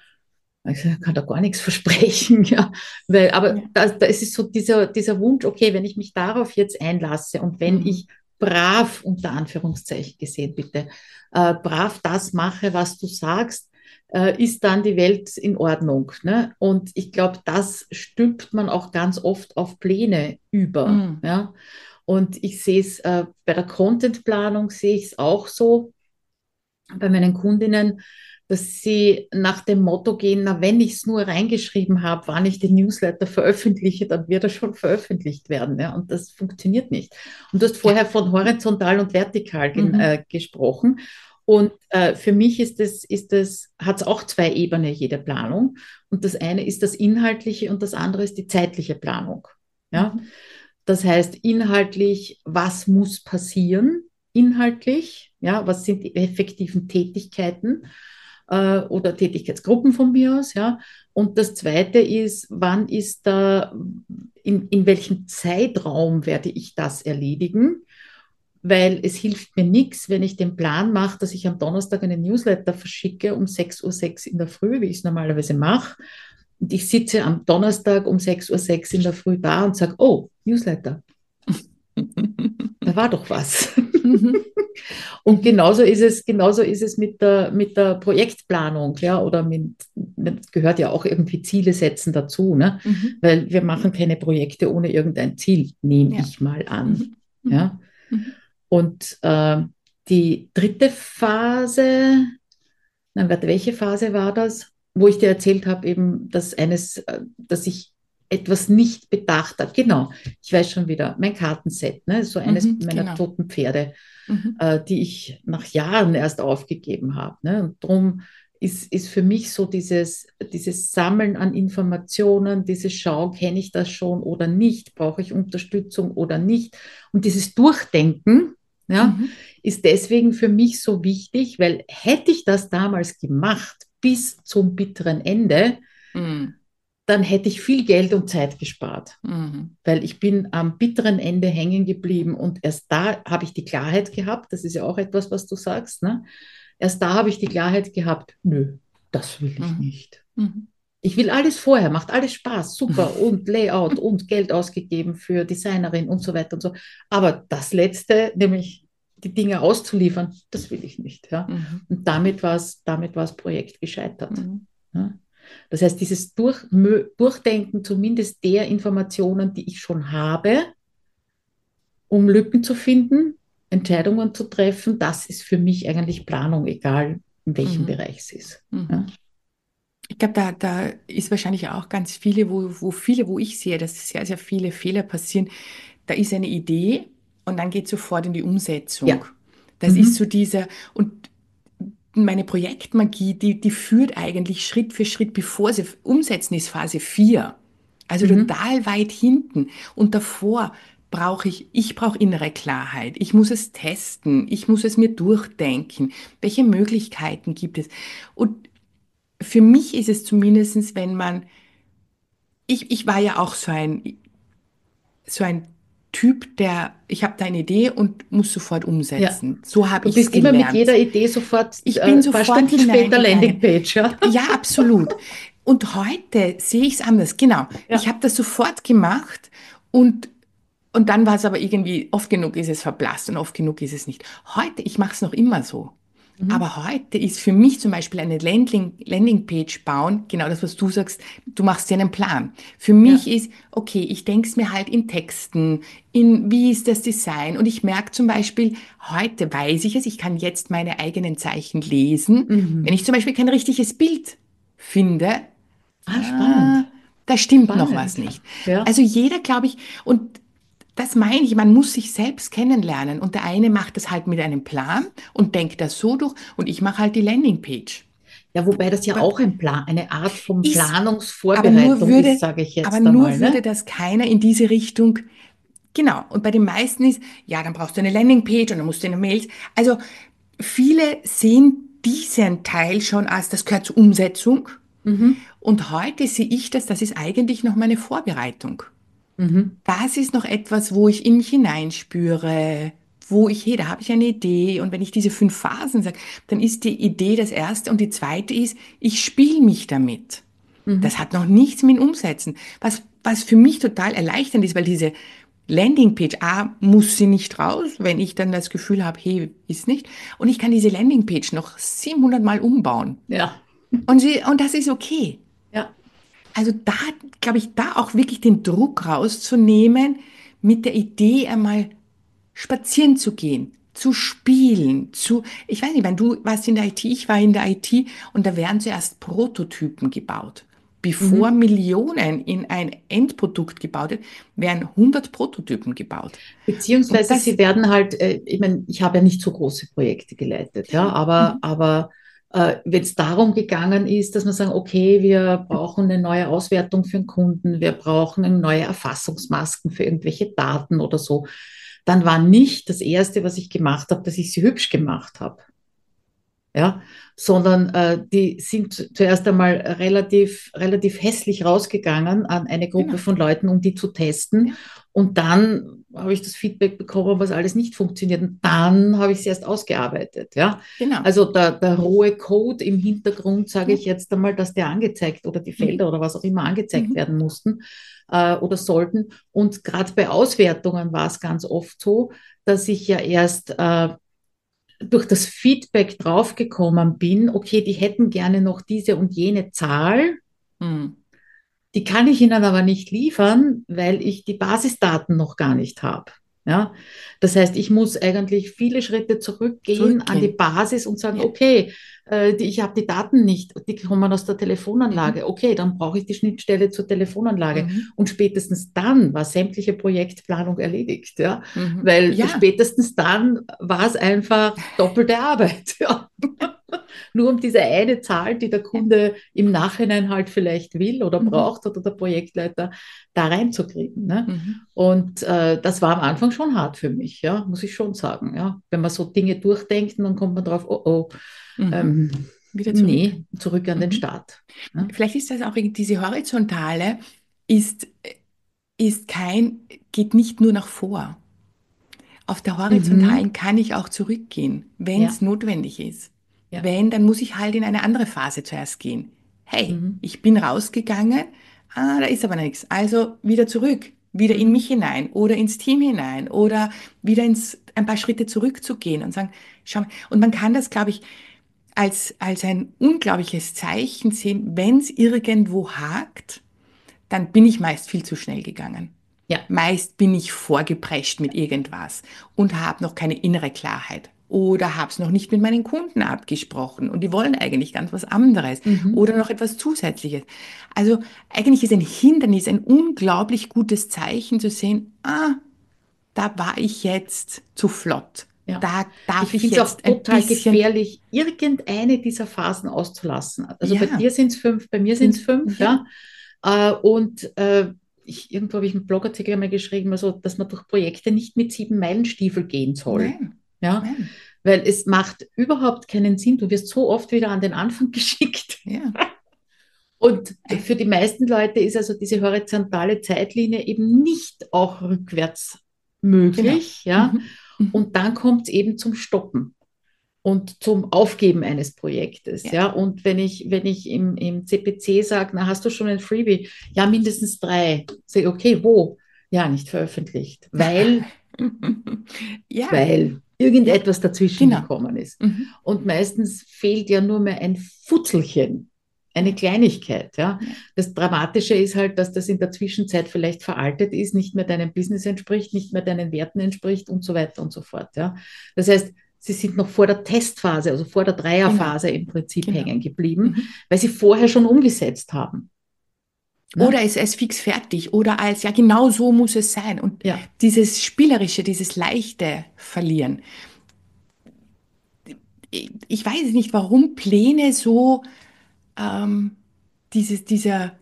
Ich kann da gar nichts versprechen, ja. Weil, aber Ja. da, da ist es so dieser, dieser Wunsch, okay, wenn ich mich darauf jetzt einlasse und wenn Mhm. ich brav, unter Anführungszeichen gesehen, bitte, äh, brav das mache, was du sagst, äh, ist dann die Welt in Ordnung. Ne? Und ich glaube, das stülpt man auch ganz oft auf Pläne über. Mhm. Ja? Und ich sehe es äh, bei der Contentplanung, sehe ich es auch so bei meinen Kundinnen, dass sie nach dem Motto gehen, na, wenn ich es nur reingeschrieben habe, wann ich den Newsletter veröffentliche, dann wird er schon veröffentlicht werden. Ja? Und das funktioniert nicht. Und du hast Ja. vorher von horizontal und vertikal gen, Mhm. äh, gesprochen. Und äh, für mich ist es, ist es, hat es auch zwei Ebenen, jede Planung. Und das eine ist das Inhaltliche und das andere ist die zeitliche Planung. Ja? Mhm. Das heißt, inhaltlich, was muss passieren? Inhaltlich, ja, was sind die effektiven Tätigkeiten äh, oder Tätigkeitsgruppen von mir aus, ja. Und das zweite ist, wann ist da, in, in welchem Zeitraum werde ich das erledigen? Weil es hilft mir nichts, wenn ich den Plan mache, dass ich am Donnerstag einen Newsletter verschicke um sechs Uhr sechs in der Früh, wie ich es normalerweise mache. Und ich sitze am Donnerstag um sechs Uhr sechs in der Früh da und sage, oh, Newsletter, da war doch was. Mhm. Und Mhm. genauso ist es, genauso ist es mit der, mit der Projektplanung, ja, oder mit, das gehört ja auch irgendwie Ziele setzen dazu, ne? Mhm. Weil wir machen keine Projekte ohne irgendein Ziel, nehme Ja. ich mal an. Mhm. Mhm. Ja. Mhm. Und äh, die dritte Phase, nein, warte, welche Phase war das? Wo ich dir erzählt habe, eben, dass eines, äh, dass ich etwas nicht bedacht habe. Genau, ich weiß schon wieder, mein Kartenset, ne? So eines Mhm. meiner Genau. toten Pferde, Mhm. äh, die ich nach Jahren erst aufgegeben habe. Ne? Und darum ist, ist für mich so dieses, dieses Sammeln an Informationen, dieses Schauen, kenne ich das schon oder nicht, brauche ich Unterstützung oder nicht. Und dieses Durchdenken, ja, Mhm. ist deswegen für mich so wichtig, weil hätte ich das damals gemacht bis zum bitteren Ende, Mhm. dann hätte ich viel Geld und Zeit gespart, Mhm. weil ich bin am bitteren Ende hängen geblieben und erst da habe ich die Klarheit gehabt, das ist ja auch etwas, was du sagst, ne? Erst da habe ich die Klarheit gehabt, nö, das will ich Mhm. nicht. Mhm. Ich will alles vorher, macht alles Spaß, super und Layout und Geld ausgegeben für Designerin und so weiter und so. Aber das Letzte, nämlich die Dinge auszuliefern, das will ich nicht. Ja? Mhm. Und damit war es damit war's Projekt gescheitert. Mhm. Ja? Das heißt, dieses Durch, Durchdenken zumindest der Informationen, die ich schon habe, um Lücken zu finden, Entscheidungen zu treffen, das ist für mich eigentlich Planung, egal in welchem Mhm. Bereich es ist. Ja, Mhm. Ich glaube, da, da ist wahrscheinlich auch ganz viele, wo, wo viele, wo ich sehe, dass sehr, sehr viele Fehler passieren. Da ist eine Idee und dann geht sofort in die Umsetzung. ja. Das ist so Mhm. dieser, und meine Projektmagie, die, die führt eigentlich Schritt für Schritt, bevor sie umsetzen, ist Phase vier. Also Mhm. total weit hinten. Und davor brauche ich, ich brauche innere Klarheit. Ich muss es testen. Ich muss es mir durchdenken. Welche Möglichkeiten gibt es? Und für mich ist es zumindestens, wenn man, ich, ich war ja auch so ein, so ein Typ, der, ich habe da eine Idee und muss sofort Ja. umsetzen. So habe Du ich es bist immer mit gelernt. jeder Idee sofort Ich äh, bin ein paar sofort Stunden später hineingegangen. Landingpage, ja? Ja, absolut. Und heute sehe ich es anders. Genau. Ich Ja. habe das sofort gemacht und, und dann war es aber irgendwie, oft genug ist es verblasst und oft genug ist es nicht. Heute, ich mache es noch immer so. Mhm. Aber heute ist für mich zum Beispiel eine Landing, Landingpage bauen, genau das, was du sagst, du machst dir einen Plan. Für mich Ja. ist, okay, ich denke es mir halt in Texten, in wie ist das Design und ich merke zum Beispiel, heute weiß ich es, ich kann jetzt meine eigenen Zeichen lesen. Wenn ich Mhm. zum Beispiel kein richtiges Bild finde, Ah, ah, spannend. da stimmt noch was Spannend. nicht. Ja. Also jeder, glaube ich, und das meine ich, man muss sich selbst kennenlernen. Und der eine macht das halt mit einem Plan und denkt das so durch und ich mache halt die Landingpage. Ja, wobei das ja Aber auch ein Plan, eine Art von ist, aber nur Planungsvorbereitung ist, würde, sage ich aber jetzt nur einmal, würde ne? das keiner in diese Richtung, genau. Und bei den meisten ist, ja, dann brauchst du eine Landingpage und dann musst du eine Mails. Also viele sehen diesen Teil schon als, das gehört zur Umsetzung. Mhm. Und heute sehe ich das, das ist eigentlich noch meine Vorbereitung. Mhm. Das ist noch etwas, wo ich in mich hineinspüre, wo ich, hey, da habe ich eine Idee. Und wenn ich diese fünf Phasen sage, dann ist die Idee das erste und die zweite ist, ich spiele mich damit. Das Mhm. hat noch nichts mit dem Umsetzen. Was, was für mich total erleichternd ist, weil diese Landingpage, A, muss sie nicht raus, wenn ich dann das Gefühl habe, hey, ist nicht. Und ich kann diese Landingpage noch siebenhundert Mal umbauen. Ja. Und, sie, und das ist okay. Ja. Also da, glaube ich, da auch wirklich den Druck rauszunehmen, mit der Idee einmal spazieren zu gehen, zu spielen, zu, ich weiß nicht, wenn du warst in der I T, ich war in der I T und da werden zuerst Prototypen gebaut. Bevor Mhm. Millionen in ein Endprodukt gebaut wird, werden hundert Prototypen gebaut. Und Beziehungsweise das, sie werden halt, äh, ich meine, ich habe ja nicht so große Projekte geleitet, ja, aber, mhm, aber äh, wenn es darum gegangen ist, dass man sagen, okay, wir brauchen eine neue Auswertung für einen Kunden, wir brauchen eine neue Erfassungsmasken für irgendwelche Daten oder so, dann war nicht das Erste, was ich gemacht habe, dass ich sie hübsch gemacht habe, ja, sondern äh, die sind zuerst einmal relativ, relativ hässlich rausgegangen an eine Gruppe genau, von Leuten, um die zu testen. ja, Und dann habe ich das Feedback bekommen, was alles nicht funktioniert. Und dann habe ich es erst ausgearbeitet. Ja? genau, Also der, der rohe Code im Hintergrund, sage ja, ich jetzt einmal, dass der angezeigt oder die mhm, Felder oder was auch immer angezeigt mhm, werden mussten äh, oder sollten. Und gerade bei Auswertungen war es ganz oft so, dass ich ja erst äh, durch das Feedback draufgekommen bin, okay, die hätten gerne noch diese und jene Zahl, mhm, die kann ich Ihnen aber nicht liefern, weil ich die Basisdaten noch gar nicht habe. Ja, das heißt, ich muss eigentlich viele Schritte zurückgehen an die zurückgehen, Basis und sagen, ja, okay, äh, die, ich habe die Daten nicht, die kommen aus der mhm, Telefonanlage. Okay, dann brauche ich die Schnittstelle zur Telefonanlage. mhm, Und spätestens dann war sämtliche Projektplanung erledigt. Ja, mhm, weil ja, spätestens dann war es einfach doppelte Arbeit. Ja. Nur um diese eine Zahl, die der ja, Kunde im Nachhinein halt vielleicht will oder mhm, braucht oder der Projektleiter da reinzukriegen. Ne? mhm. Und äh, das war am Anfang schon hart für mich, ja, muss ich schon sagen. Ja. Wenn man so Dinge durchdenkt, dann kommt man drauf, oh oh, Mhm. ähm, Wieder zurück. nee, zurück an den Mhm. Start. Ne? Vielleicht ist das auch irgendwie- diese Horizontale ist, ist kein, geht nicht nur nach vor. Auf der Mhm. Horizontalen kann ich auch zurückgehen, wenn es Ja, notwendig ist. ja. Wenn, dann muss ich halt in eine andere Phase zuerst gehen. Hey, Mhm. ich bin rausgegangen, ah, da ist aber nichts. Also wieder zurück, wieder in mich Mhm. hinein oder ins Team hinein oder wieder ins, ein paar Schritte zurückzugehen und sagen, schau mal. Und man kann das, glaube ich, als, als ein unglaubliches Zeichen sehen, wenn es irgendwo hakt, dann bin ich meist viel zu schnell gegangen. Ja. Meist bin ich vorgeprescht mit irgendwas und habe noch keine innere Klarheit oder habe es noch nicht mit meinen Kunden abgesprochen und die wollen eigentlich ganz was anderes Mhm. oder noch etwas Zusätzliches. Also eigentlich ist ein Hindernis ein unglaublich gutes Zeichen zu sehen, ah, da war ich jetzt zu flott. Ja. Da darf Ich ich finde es auch jetzt ein total bisschen, gefährlich, irgendeine dieser Phasen auszulassen. Also bei ja, dir sind es fünf, bei mir sind es sind, fünf, ja, ja. Äh, und äh, ich, irgendwo habe ich einen Blogartikel einmal geschrieben, also, dass man durch Projekte nicht mit sieben Meilenstiefel gehen soll. nein, Ja, nein, weil es macht überhaupt keinen Sinn. Du wirst so oft wieder an den Anfang geschickt. ja, Und äh, für die meisten Leute ist also diese horizontale Zeitlinie eben nicht auch rückwärts Genau. möglich, ja. Mhm. Mhm. Und dann kommt es eben zum Stoppen und zum Aufgeben eines Projektes, Ja. ja. Und wenn ich, wenn ich im, im C P C sage, na, hast du schon ein Freebie? Ja, mindestens drei. Sag ich, okay, wo? Ja, nicht veröffentlicht, weil, Ja, weil ja, irgendetwas dazwischen genau. gekommen ist. Mhm. Und meistens fehlt ja nur mehr ein Futzelchen, eine Ja, Kleinigkeit, ja. ja, Das Dramatische ist halt, dass das in der Zwischenzeit vielleicht veraltet ist, nicht mehr deinem Business entspricht, nicht mehr deinen Werten entspricht und so weiter und so fort, ja. Das heißt, sie sind noch vor der Testphase, also vor der genau, Dreierphase im Prinzip genau. hängen geblieben, Mhm. weil sie vorher schon umgesetzt haben. Ne? Oder es ist fix fertig oder als, ja, genau so muss es sein. Und Ja, dieses Spielerische, dieses leichte Verlieren. Ich, ich weiß nicht, warum Pläne so, ähm, dieses, dieser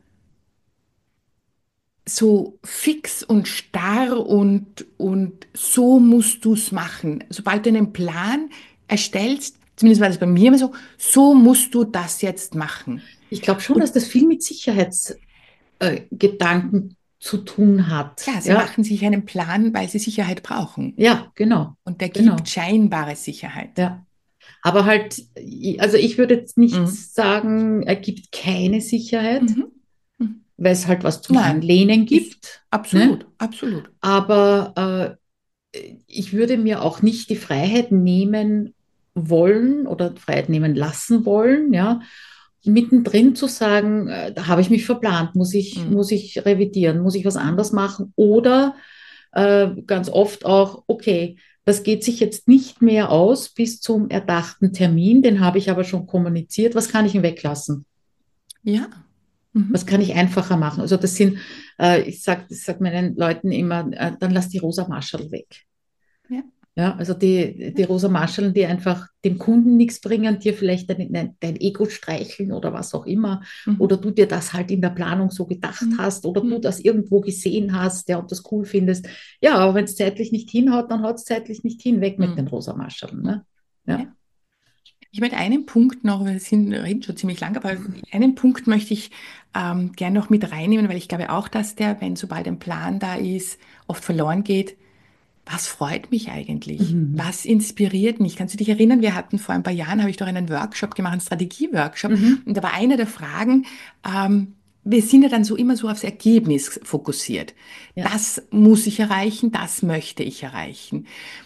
so fix und starr und, und so musst du es machen. Sobald du einen Plan erstellst, zumindest war das bei mir immer so, so musst du das jetzt machen. ich glaube schon, dass Und das viel mit Sicherheitsgedanken äh, Gedanken zu tun hat. ja, sie Ja, machen sich einen Plan, weil sie Sicherheit brauchen. ja, genau, Und der gibt genau. scheinbare Sicherheit. Ja. Aber halt, also ich würde jetzt nicht Mhm. sagen, er gibt keine Sicherheit, Mhm. Mhm. weil es halt was zum Nein, Anlehnen ist gibt. Ne? absolut, absolut. Aber äh, ich würde mir auch nicht die Freiheit nehmen wollen oder Freiheit nehmen lassen wollen, ja, mittendrin zu sagen, äh, da habe ich mich verplant, muss ich, Mhm. muss ich revidieren, muss ich was Mhm. anderes machen oder äh, ganz oft auch, okay, das geht sich jetzt nicht mehr aus bis zum erdachten Termin, den habe ich aber schon kommuniziert, was kann ich denn weglassen? Ja. Mhm. Was kann ich einfacher machen? Also das sind, äh, ich sage ich sag meinen Leuten immer, äh, dann lass die Rosa Marschall weg. Ja. Ja, also die, die Rosa Marschall, die einfach dem Kunden nichts bringen, dir vielleicht dein, dein, dein Ego streicheln oder was auch immer. Mhm. Oder du dir das halt in der Planung so gedacht Mhm. hast oder du Mhm. das irgendwo gesehen hast, ja, und das cool findest. Ja, aber wenn es zeitlich nicht hinhaut, dann haut es zeitlich nicht hin. Weg mit den Mhm. Rosa Marschall. Mhm. Ne? Ja. Ja. Ich möchte einen Punkt noch, wir sind, reden schon ziemlich lang, aber einen Punkt möchte ich ähm, gern noch mit reinnehmen, weil ich glaube auch, dass der, wenn sobald ein Plan da ist, oft verloren geht. Was freut mich eigentlich? Mhm. Was inspiriert mich? Kannst du dich erinnern, wir hatten vor ein paar Jahren, habe ich doch einen Workshop gemacht, einen Strategie-Workshop, Mhm. und da war eine der Fragen, ähm, wir sind ja dann so immer so aufs Ergebnis fokussiert. Ja. Das muss ich erreichen, das möchte ich erreichen.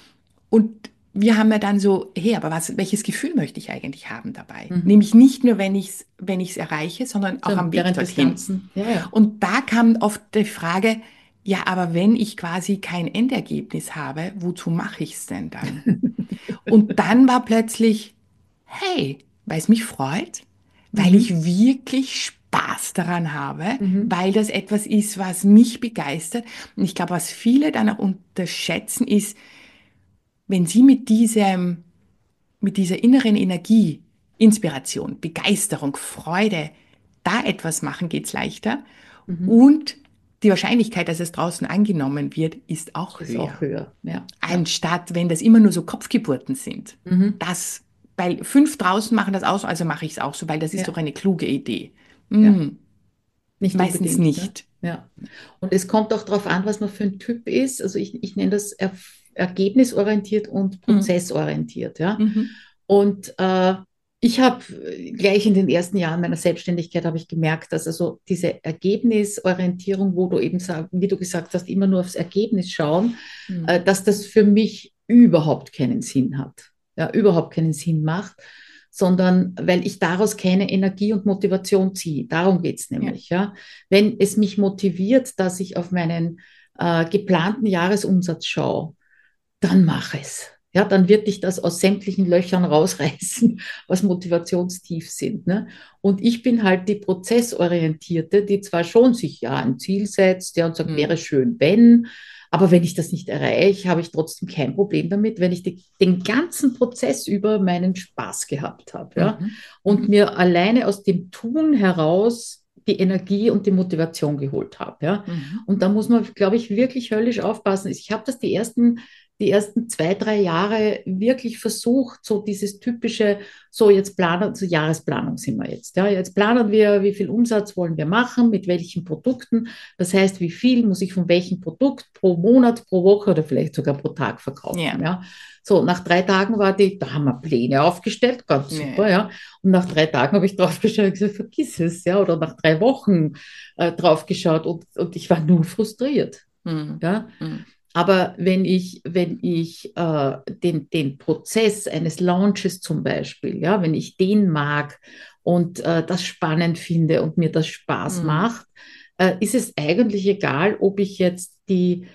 Und wir haben ja dann so, hey, aber was, welches Gefühl möchte ich eigentlich haben dabei? Mhm. Nämlich nicht nur, wenn ich es, wenn ich es erreiche, sondern auch So, am Weg während des dorthin. Ganzen. Ja, ja. Und da kam oft die Frage, ja, aber wenn ich quasi kein Endergebnis habe, wozu mache ich es denn dann? Und dann war plötzlich, hey, weil es mich freut, weil Mhm. ich wirklich Spaß daran habe, Mhm. weil das etwas ist, was mich begeistert. Und ich glaube, was viele dann auch unterschätzen, ist, wenn sie mit diesem, mit dieser inneren Energie, Inspiration, Begeisterung, Freude, da etwas machen, geht's leichter. Mhm. Und die Wahrscheinlichkeit, dass es draußen angenommen wird, ist auch Ist auch höher. höher. Ja, ja. Anstatt, wenn das immer nur so Kopfgeburten sind. Mhm. Das, weil fünf draußen machen das auch so, also mache ich es auch so, weil das ist Ja, doch eine kluge Idee. ja. Hm, Nicht meistens unbedingt, ne? nicht. Ja. Und es kommt auch darauf an, was man für ein Typ ist. Also ich, ich nenne das er ergebnisorientiert und Hm, prozessorientiert, ja. mhm, Und äh, ich habe gleich in den ersten Jahren meiner Selbstständigkeit habe ich gemerkt, dass also diese Ergebnisorientierung, wo du eben sag, wie du gesagt hast, immer nur aufs Ergebnis schauen, hm, äh, dass das für mich überhaupt keinen Sinn hat, ja, überhaupt keinen Sinn macht, sondern weil ich daraus keine Energie und Motivation ziehe. Darum geht es ja, nämlich, ja. Wenn es mich motiviert, dass ich auf meinen äh, geplanten Jahresumsatz schaue, dann mach es. Ja, dann wird dich das aus sämtlichen Löchern rausreißen, was motivationstief sind. Ne? Und ich bin halt die Prozessorientierte, die zwar schon sich ja ein Ziel setzt, ja, und sagt, hm, wäre schön, wenn, aber wenn ich das nicht erreiche, habe ich trotzdem kein Problem damit, wenn ich die, den ganzen Prozess über meinen Spaß gehabt habe, ja, mhm, und mhm, mir alleine aus dem Tun heraus die Energie und die Motivation geholt habe, ja. mhm, Und da muss man, glaube ich, wirklich höllisch aufpassen. Ich habe das die ersten die die ersten zwei, drei Jahre wirklich versucht, so dieses typische, so jetzt planen, so Jahresplanung sind wir jetzt. Ja, jetzt planen wir, wie viel Umsatz wollen wir machen, mit welchen Produkten. Das heißt, wie viel muss ich von welchem Produkt pro Monat, pro Woche oder vielleicht sogar pro Tag verkaufen. Ja. Ja. So, nach drei Tagen war die, da haben wir Pläne aufgestellt, ganz Ja. super, ja. Und nach drei Tagen habe ich draufgeschaut und gesagt, vergiss es, ja. Oder nach drei Wochen äh, draufgeschaut und, und ich war nur frustriert. Mhm. Ja. Mhm. Aber wenn ich, wenn ich äh, den, den Prozess eines Launches zum Beispiel, ja, wenn ich den mag und äh, das spannend finde und mir das Spaß Mhm. macht, äh, ist es eigentlich egal, ob ich jetzt die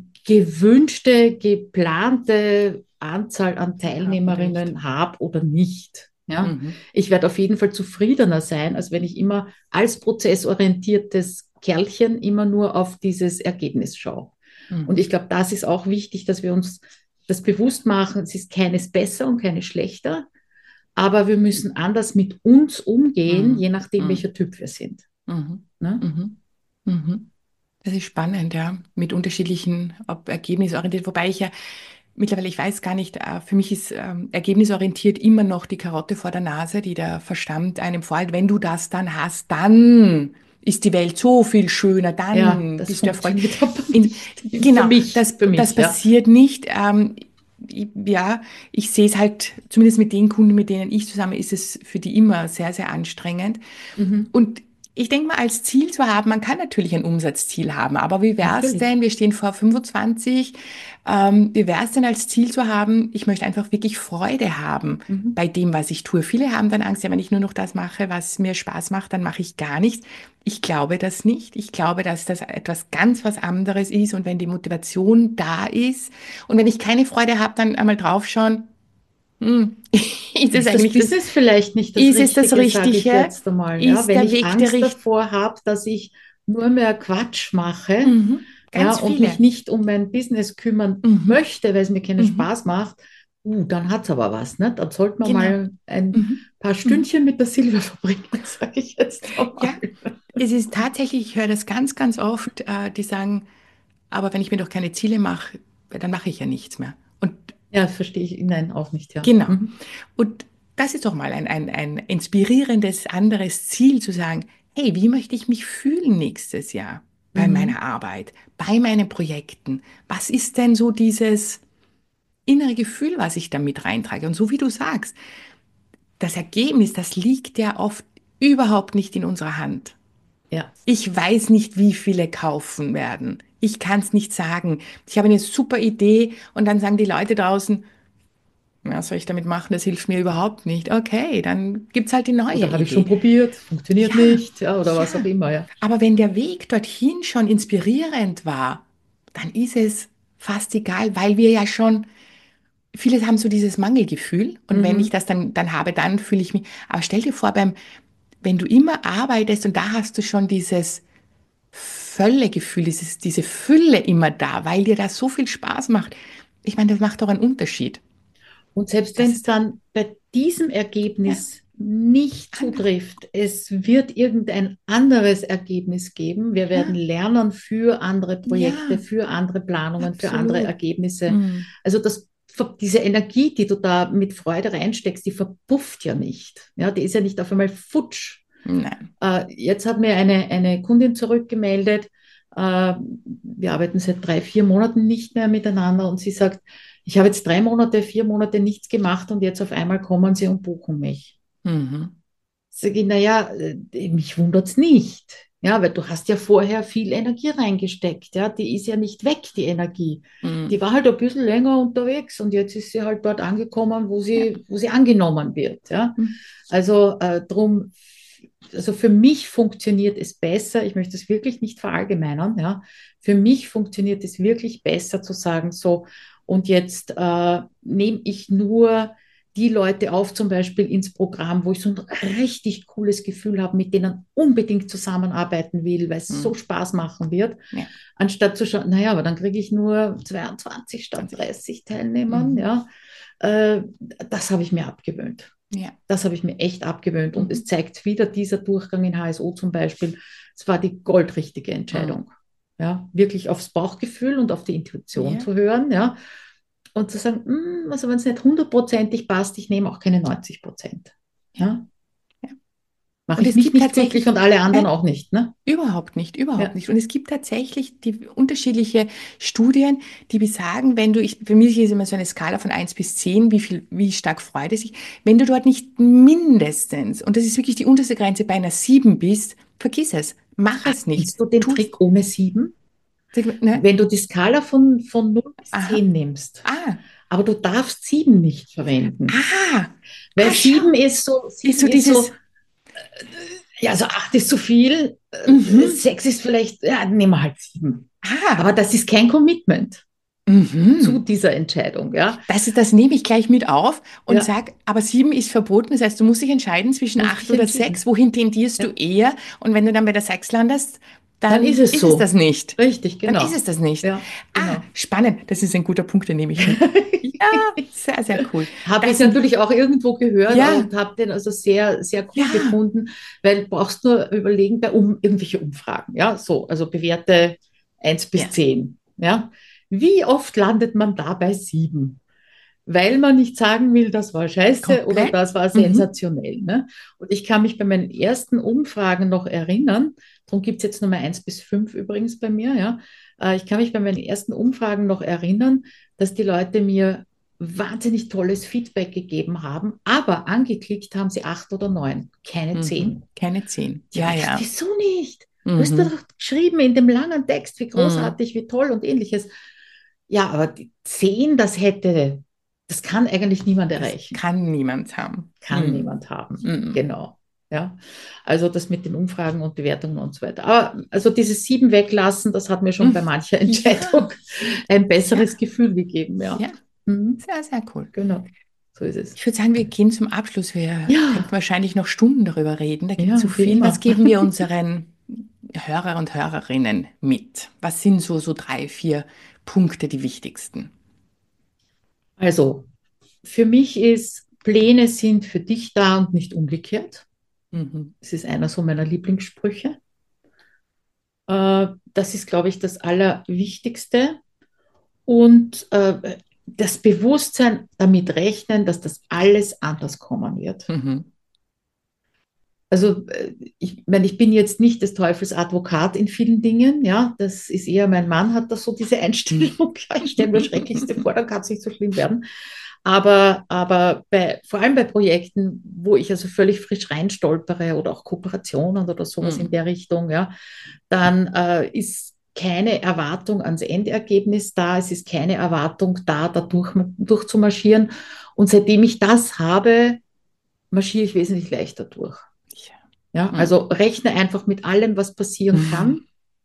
gewünschte, geplante Anzahl an Teilnehmerinnen habe oder nicht. Ja? Mhm. Ich werde auf jeden Fall zufriedener sein, als wenn ich immer als prozessorientiertes Kerlchen immer nur auf dieses Ergebnis schaue. Mhm. Und ich glaube, das ist auch wichtig, dass wir uns das bewusst machen. Es ist keines besser und keines schlechter, aber wir müssen anders mit uns umgehen, Mhm. je nachdem, Mhm. welcher Typ wir sind. Mhm. Ne? Mhm. Mhm. Das ist spannend, ja, mit unterschiedlichen, ob ergebnisorientiert, wobei ich ja mittlerweile, ich weiß gar nicht, äh, für mich ist ähm, ergebnisorientiert immer noch die Karotte vor der Nase, die der Verstand einem vorhält. Wenn du das dann hast, dann ist die Welt so viel schöner, Ja, dann das bist du erfolgreich. funktioniert aber In, nicht. Für genau, mich, das, für das mich, ja. passiert nicht. Ähm, ich- ja, ich sehe es halt, zumindest mit den Kunden, mit denen ich zusammen, ist es für die immer sehr, sehr anstrengend. Mhm. Und ich denke mal, als Ziel zu haben, man kann natürlich ein Umsatzziel haben, aber wie wäre es Natürlich. denn, wir stehen vor fünfundzwanzig, ähm, wie wäre es denn als Ziel zu haben, ich möchte einfach wirklich Freude haben Mhm. bei dem, was ich tue. Viele haben dann Angst, ja, wenn ich nur noch das mache, was mir Spaß macht, dann mache ich gar nichts. Ich glaube das nicht. Ich glaube, dass das etwas ganz was anderes ist und wenn die Motivation da ist und wenn ich keine Freude habe, dann einmal draufschauen, hm, ist es Ist das eigentlich das, Business vielleicht nicht das ist es das Richtige, sage ich Richtige? jetzt einmal. Ja, Ist wenn der ich Weg der Angst Richtige? davor habe, dass ich nur mehr Quatsch mache, Mhm. ja, Ganz und mich viele. nicht um mein Business kümmern Mhm. möchte, weil es mir keinen Mhm. Spaß macht, uh, dann hat es aber was. Ne? Dann sollte man Genau. mal ein Mhm. paar Mhm. Stündchen mit der Silvia verbringen, sage ich jetzt Ja, einmal. es ist tatsächlich, ich höre das ganz, ganz oft, äh, die sagen, aber wenn ich mir doch keine Ziele mache, dann mache ich ja nichts mehr. Und Ja, das verstehe ich. Nein, auch nicht, ja. genau. Mhm. Und das ist doch mal ein, ein, ein inspirierendes anderes Ziel zu sagen, hey, wie möchte ich mich fühlen nächstes Jahr bei Mhm. meiner Arbeit, bei meinen Projekten? Was ist denn so dieses innere Gefühl, was ich da mit reintrage? Und so wie du sagst, das Ergebnis, das liegt ja oft überhaupt nicht in unserer Hand. Ja. Ich weiß nicht, wie viele kaufen werden. Ich kann es nicht sagen. Ich habe eine super Idee und dann sagen die Leute draußen, was soll ich damit machen? Das hilft mir überhaupt nicht. Okay, dann gibt's halt die neue Oder habe ich schon Idee. probiert, funktioniert Ja, nicht, ja, oder was auch ja. immer, ja. Aber wenn der Weg dorthin schon inspirierend war, dann ist es fast egal, weil wir ja schon, viele haben so dieses Mangelgefühl und wenn ich Mhm. das dann, dann habe, dann fühle ich mich, aber stell dir vor, beim, wenn du immer arbeitest und da hast du schon dieses Völlegefühl, dieses, diese Fülle immer da, weil dir das so viel Spaß macht. Ich meine, das macht doch einen Unterschied. Und selbst wenn Das es ist, dann bei diesem ja, Ergebnis nicht anders. zutrifft, es wird irgendein anderes Ergebnis geben. Wir werden Ja, lernen für andere Projekte, ja, für andere Planungen, für andere absolut. Ergebnisse. Mhm. Also das, diese Energie, die du da mit Freude reinsteckst, die verpufft ja nicht. Ja, die ist ja nicht auf einmal futsch. Nein. Äh, jetzt hat mir eine, eine Kundin zurückgemeldet. Äh, wir arbeiten seit drei, vier Monaten nicht mehr miteinander und sie sagt, ich habe jetzt drei Monate, vier Monate nichts gemacht und jetzt auf einmal kommen sie und buchen mich. Mhm. Sage ich, naja, äh, mich wundert es nicht. Ja, weil du hast ja vorher viel Energie reingesteckt. Ja, die ist ja nicht weg, die Energie. Die Mhm. war halt ein bisschen länger unterwegs und jetzt ist sie halt dort angekommen, wo Ja. sie, wo sie angenommen wird. Ja, Mhm. also äh, drum, also für mich funktioniert es besser. Ich möchte es wirklich nicht verallgemeinern. Ja, für mich funktioniert es wirklich besser zu sagen, so, und jetzt äh, nehme ich nur die Leute auf, zum Beispiel ins Programm, wo ich so ein richtig cooles Gefühl habe, mit denen unbedingt zusammenarbeiten will, weil es so Mhm. Spaß machen wird, Ja. anstatt zu schauen, naja, aber dann kriege ich nur zweiundzwanzig statt zwanzig. dreißig Teilnehmern, Mhm. ja. Äh, das habe ich mir abgewöhnt. Ja. Das habe ich mir echt abgewöhnt. Und es Mhm. zeigt wieder dieser Durchgang in H S O zum Beispiel, es war die goldrichtige Mhm. Entscheidung. Ja, wirklich aufs Bauchgefühl und auf die Intuition Ja. zu hören, ja. und zu sagen, "Hm, also wenn es nicht hundertprozentig passt, ich nehme auch keine neunzig Prozent. Ja, Ja? ja. Mache Und ich es mich gibt nicht glücklich tatsächlich, und alle anderen nein, auch nicht. Ne? überhaupt nicht, überhaupt Ja. nicht. Und es gibt tatsächlich die unterschiedliche Studien, die besagen, wenn du, ich, für mich ist immer so eine Skala von eins bis zehn, wie viel, wie stark freut es sich, wenn du dort nicht mindestens, und das ist wirklich die unterste Grenze, bei einer sieben bist, vergiss es, mach es nicht, Kennst du den tu's, Trick ohne sieben? ne? Wenn du die Skala von, von null bis Aha, zehn nimmst, ah, aber du darfst sieben nicht verwenden. ah, Weil ah, schau, sieben ist so, ist sieben so ist dieses, so, ja, also acht ist zu viel, äh, mhm, sechs ist vielleicht, ja, nehmen wir halt sieben. ah, Aber das ist kein Commitment zu mhm. dieser Entscheidung, ja. Das, ist- das nehme ich gleich mit auf und Ja, sage, aber sieben ist verboten. Das heißt, du musst dich entscheiden zwischen musst acht dich oder sechs. entscheiden. Wohin tendierst du Ja. eher? Und wenn du dann bei der sechs landest, Dann ist dann es ist es das so. nicht. Richtig, Dann ist genau. es das nicht. Ja, Ah, genau. spannend. Das ist ein guter Punkt, den nehme ich mit. Ja, sehr, sehr cool. Habe ich Das sind, natürlich auch irgendwo gehört ja, und habe den also sehr, sehr cool ja, gefunden, weil du brauchst nur überlegen bei um, irgendwelche Umfragen, ja, so, also bewerte eins bis ja, zehn, ja. Wie oft landet man da bei sieben? Weil man nicht sagen will, das war scheiße oder komplett. das war Mhm. sensationell. Ne? Und ich kann mich bei meinen ersten Umfragen noch erinnern, darum gibt es jetzt Nummer eins bis fünf übrigens bei mir, ja. Äh, Ich kann mich bei meinen ersten Umfragen noch erinnern, dass die Leute mir wahnsinnig tolles Feedback gegeben haben, aber angeklickt haben sie acht oder neun, keine Mhm. zehn. Keine zehn. Ich habe Ja, mir gedacht, ja. wieso nicht? Du hast mir Mhm. doch geschrieben in dem langen Text, wie Mhm. großartig, wie toll und ähnliches. Ja, aber die zehn, das hätte, das kann eigentlich niemand Das erreichen. kann niemand haben. Kann Mhm. niemand haben. Mhm. Genau. Ja. Also das mit den Umfragen und Bewertungen und so weiter. Aber also dieses sieben weglassen, das hat mir schon bei Mhm. mancher Ja, Entscheidung ein besseres ja, Gefühl gegeben. Ja. ja. Mhm. Sehr, sehr cool. Genau. So ist es. Ich würde sagen, wir gehen zum Abschluss. Wir könnten Ja, wahrscheinlich noch Stunden darüber reden. Da gibt es so ja, wie viel. Was immer. geben wir unseren Hörer und Hörerinnen mit? Was sind so, so drei, vier Punkte, die wichtigsten? Also, für mich ist, Pläne sind für dich da und nicht umgekehrt. Mhm. Das ist einer so meiner Lieblingssprüche. Äh, das ist, glaube ich, das Allerwichtigste. Und äh, das Bewusstsein damit rechnen, dass das alles anders kommen wird. Mhm. Also äh, ich meine, ich bin jetzt nicht des Teufels Advokat in vielen Dingen, ja, das ist eher mein Mann hat da so diese Einstellung, ja, ich stelle mir das Schrecklichste vor, dann kann es nicht so schlimm werden. Aber, aber bei, vor allem bei Projekten, wo ich also völlig frisch reinstolpere oder auch Kooperationen oder sowas in Mhm. der Richtung, ja, dann äh, ist keine Erwartung ans Endergebnis da, es ist keine Erwartung da, da durch, durchzumarschieren. Und seitdem ich das habe, marschiere ich wesentlich leichter durch. Ja. Ja, Mhm. also rechne einfach mit allem, was passieren kann.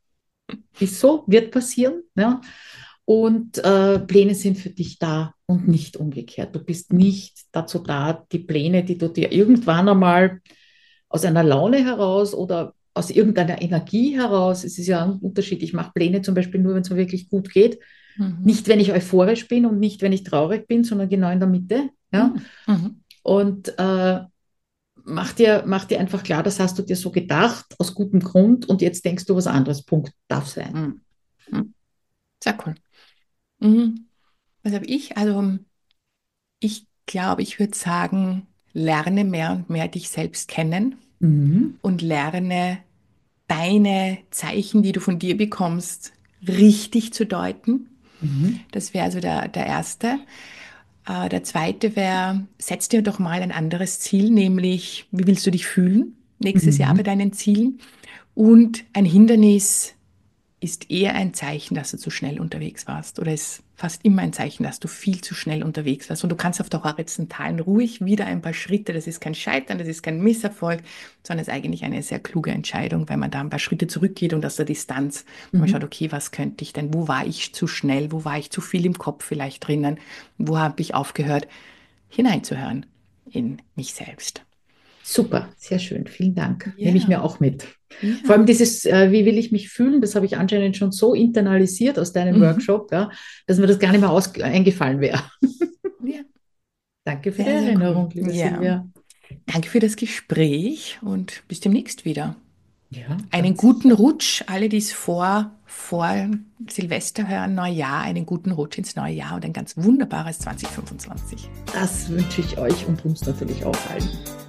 Ist so, wird passieren. Ja? Und äh, Pläne sind für dich da und nicht umgekehrt. Du bist nicht dazu da, die Pläne, die du dir irgendwann einmal aus einer Laune heraus oder aus irgendeiner Energie heraus, es ist ja ein Unterschied. Ich mache Pläne zum Beispiel nur, wenn es mir wirklich gut geht. Mhm. Nicht, wenn ich euphorisch bin und nicht, wenn ich traurig bin, sondern genau in der Mitte. Ja? Mhm. Mhm. Und äh, mach dir, mach dir einfach klar, das hast du dir so gedacht, aus gutem Grund, und jetzt denkst du was anderes. Punkt. Darf sein. Mhm. Mhm. Sehr cool. Mhm. Was habe ich? Also, ich glaube, ich würde sagen, lerne mehr und mehr dich selbst kennen Mhm. und lerne deine Zeichen, die du von dir bekommst, richtig zu deuten. Mhm. Das wäre also der, der erste. Äh, der zweite wäre, setz dir doch mal ein anderes Ziel, nämlich, wie willst du dich fühlen nächstes Jahr bei Mhm. deinen Zielen? Und ein Hindernis ist eher ein Zeichen, dass du zu schnell unterwegs warst oder ist fast immer ein Zeichen, dass du viel zu schnell unterwegs warst. Und du kannst auf der horizontalen ruhig wieder ein paar Schritte, das ist kein Scheitern, das ist kein Misserfolg, sondern es ist eigentlich eine sehr kluge Entscheidung, weil man da ein paar Schritte zurückgeht und aus der Distanz man schaut, Mhm. okay, was könnte ich denn, wo war ich zu schnell, wo war ich zu viel im Kopf vielleicht drinnen, wo habe ich aufgehört, hineinzuhören in mich selbst. Super, sehr schön. Vielen Dank. Nehme ich Ja, mir auch mit. Vor allem ja. dieses, äh, wie will ich mich fühlen, das habe ich anscheinend schon so internalisiert aus deinem Mhm. Workshop, ja, dass mir das gar nicht mehr aus eingefallen wäre. Ja, Danke für die sehr, sehr cool. Erinnerung, liebe Ja. Silvia. Danke für das Gespräch und bis demnächst wieder. Ja, Einen ganz guten sicher. Rutsch, alle, die es vor, vor Silvester hören, Neujahr, einen guten Rutsch ins neue Jahr und ein ganz wunderbares zwanzig fünfundzwanzig. Das wünsche ich euch und uns natürlich auch allen.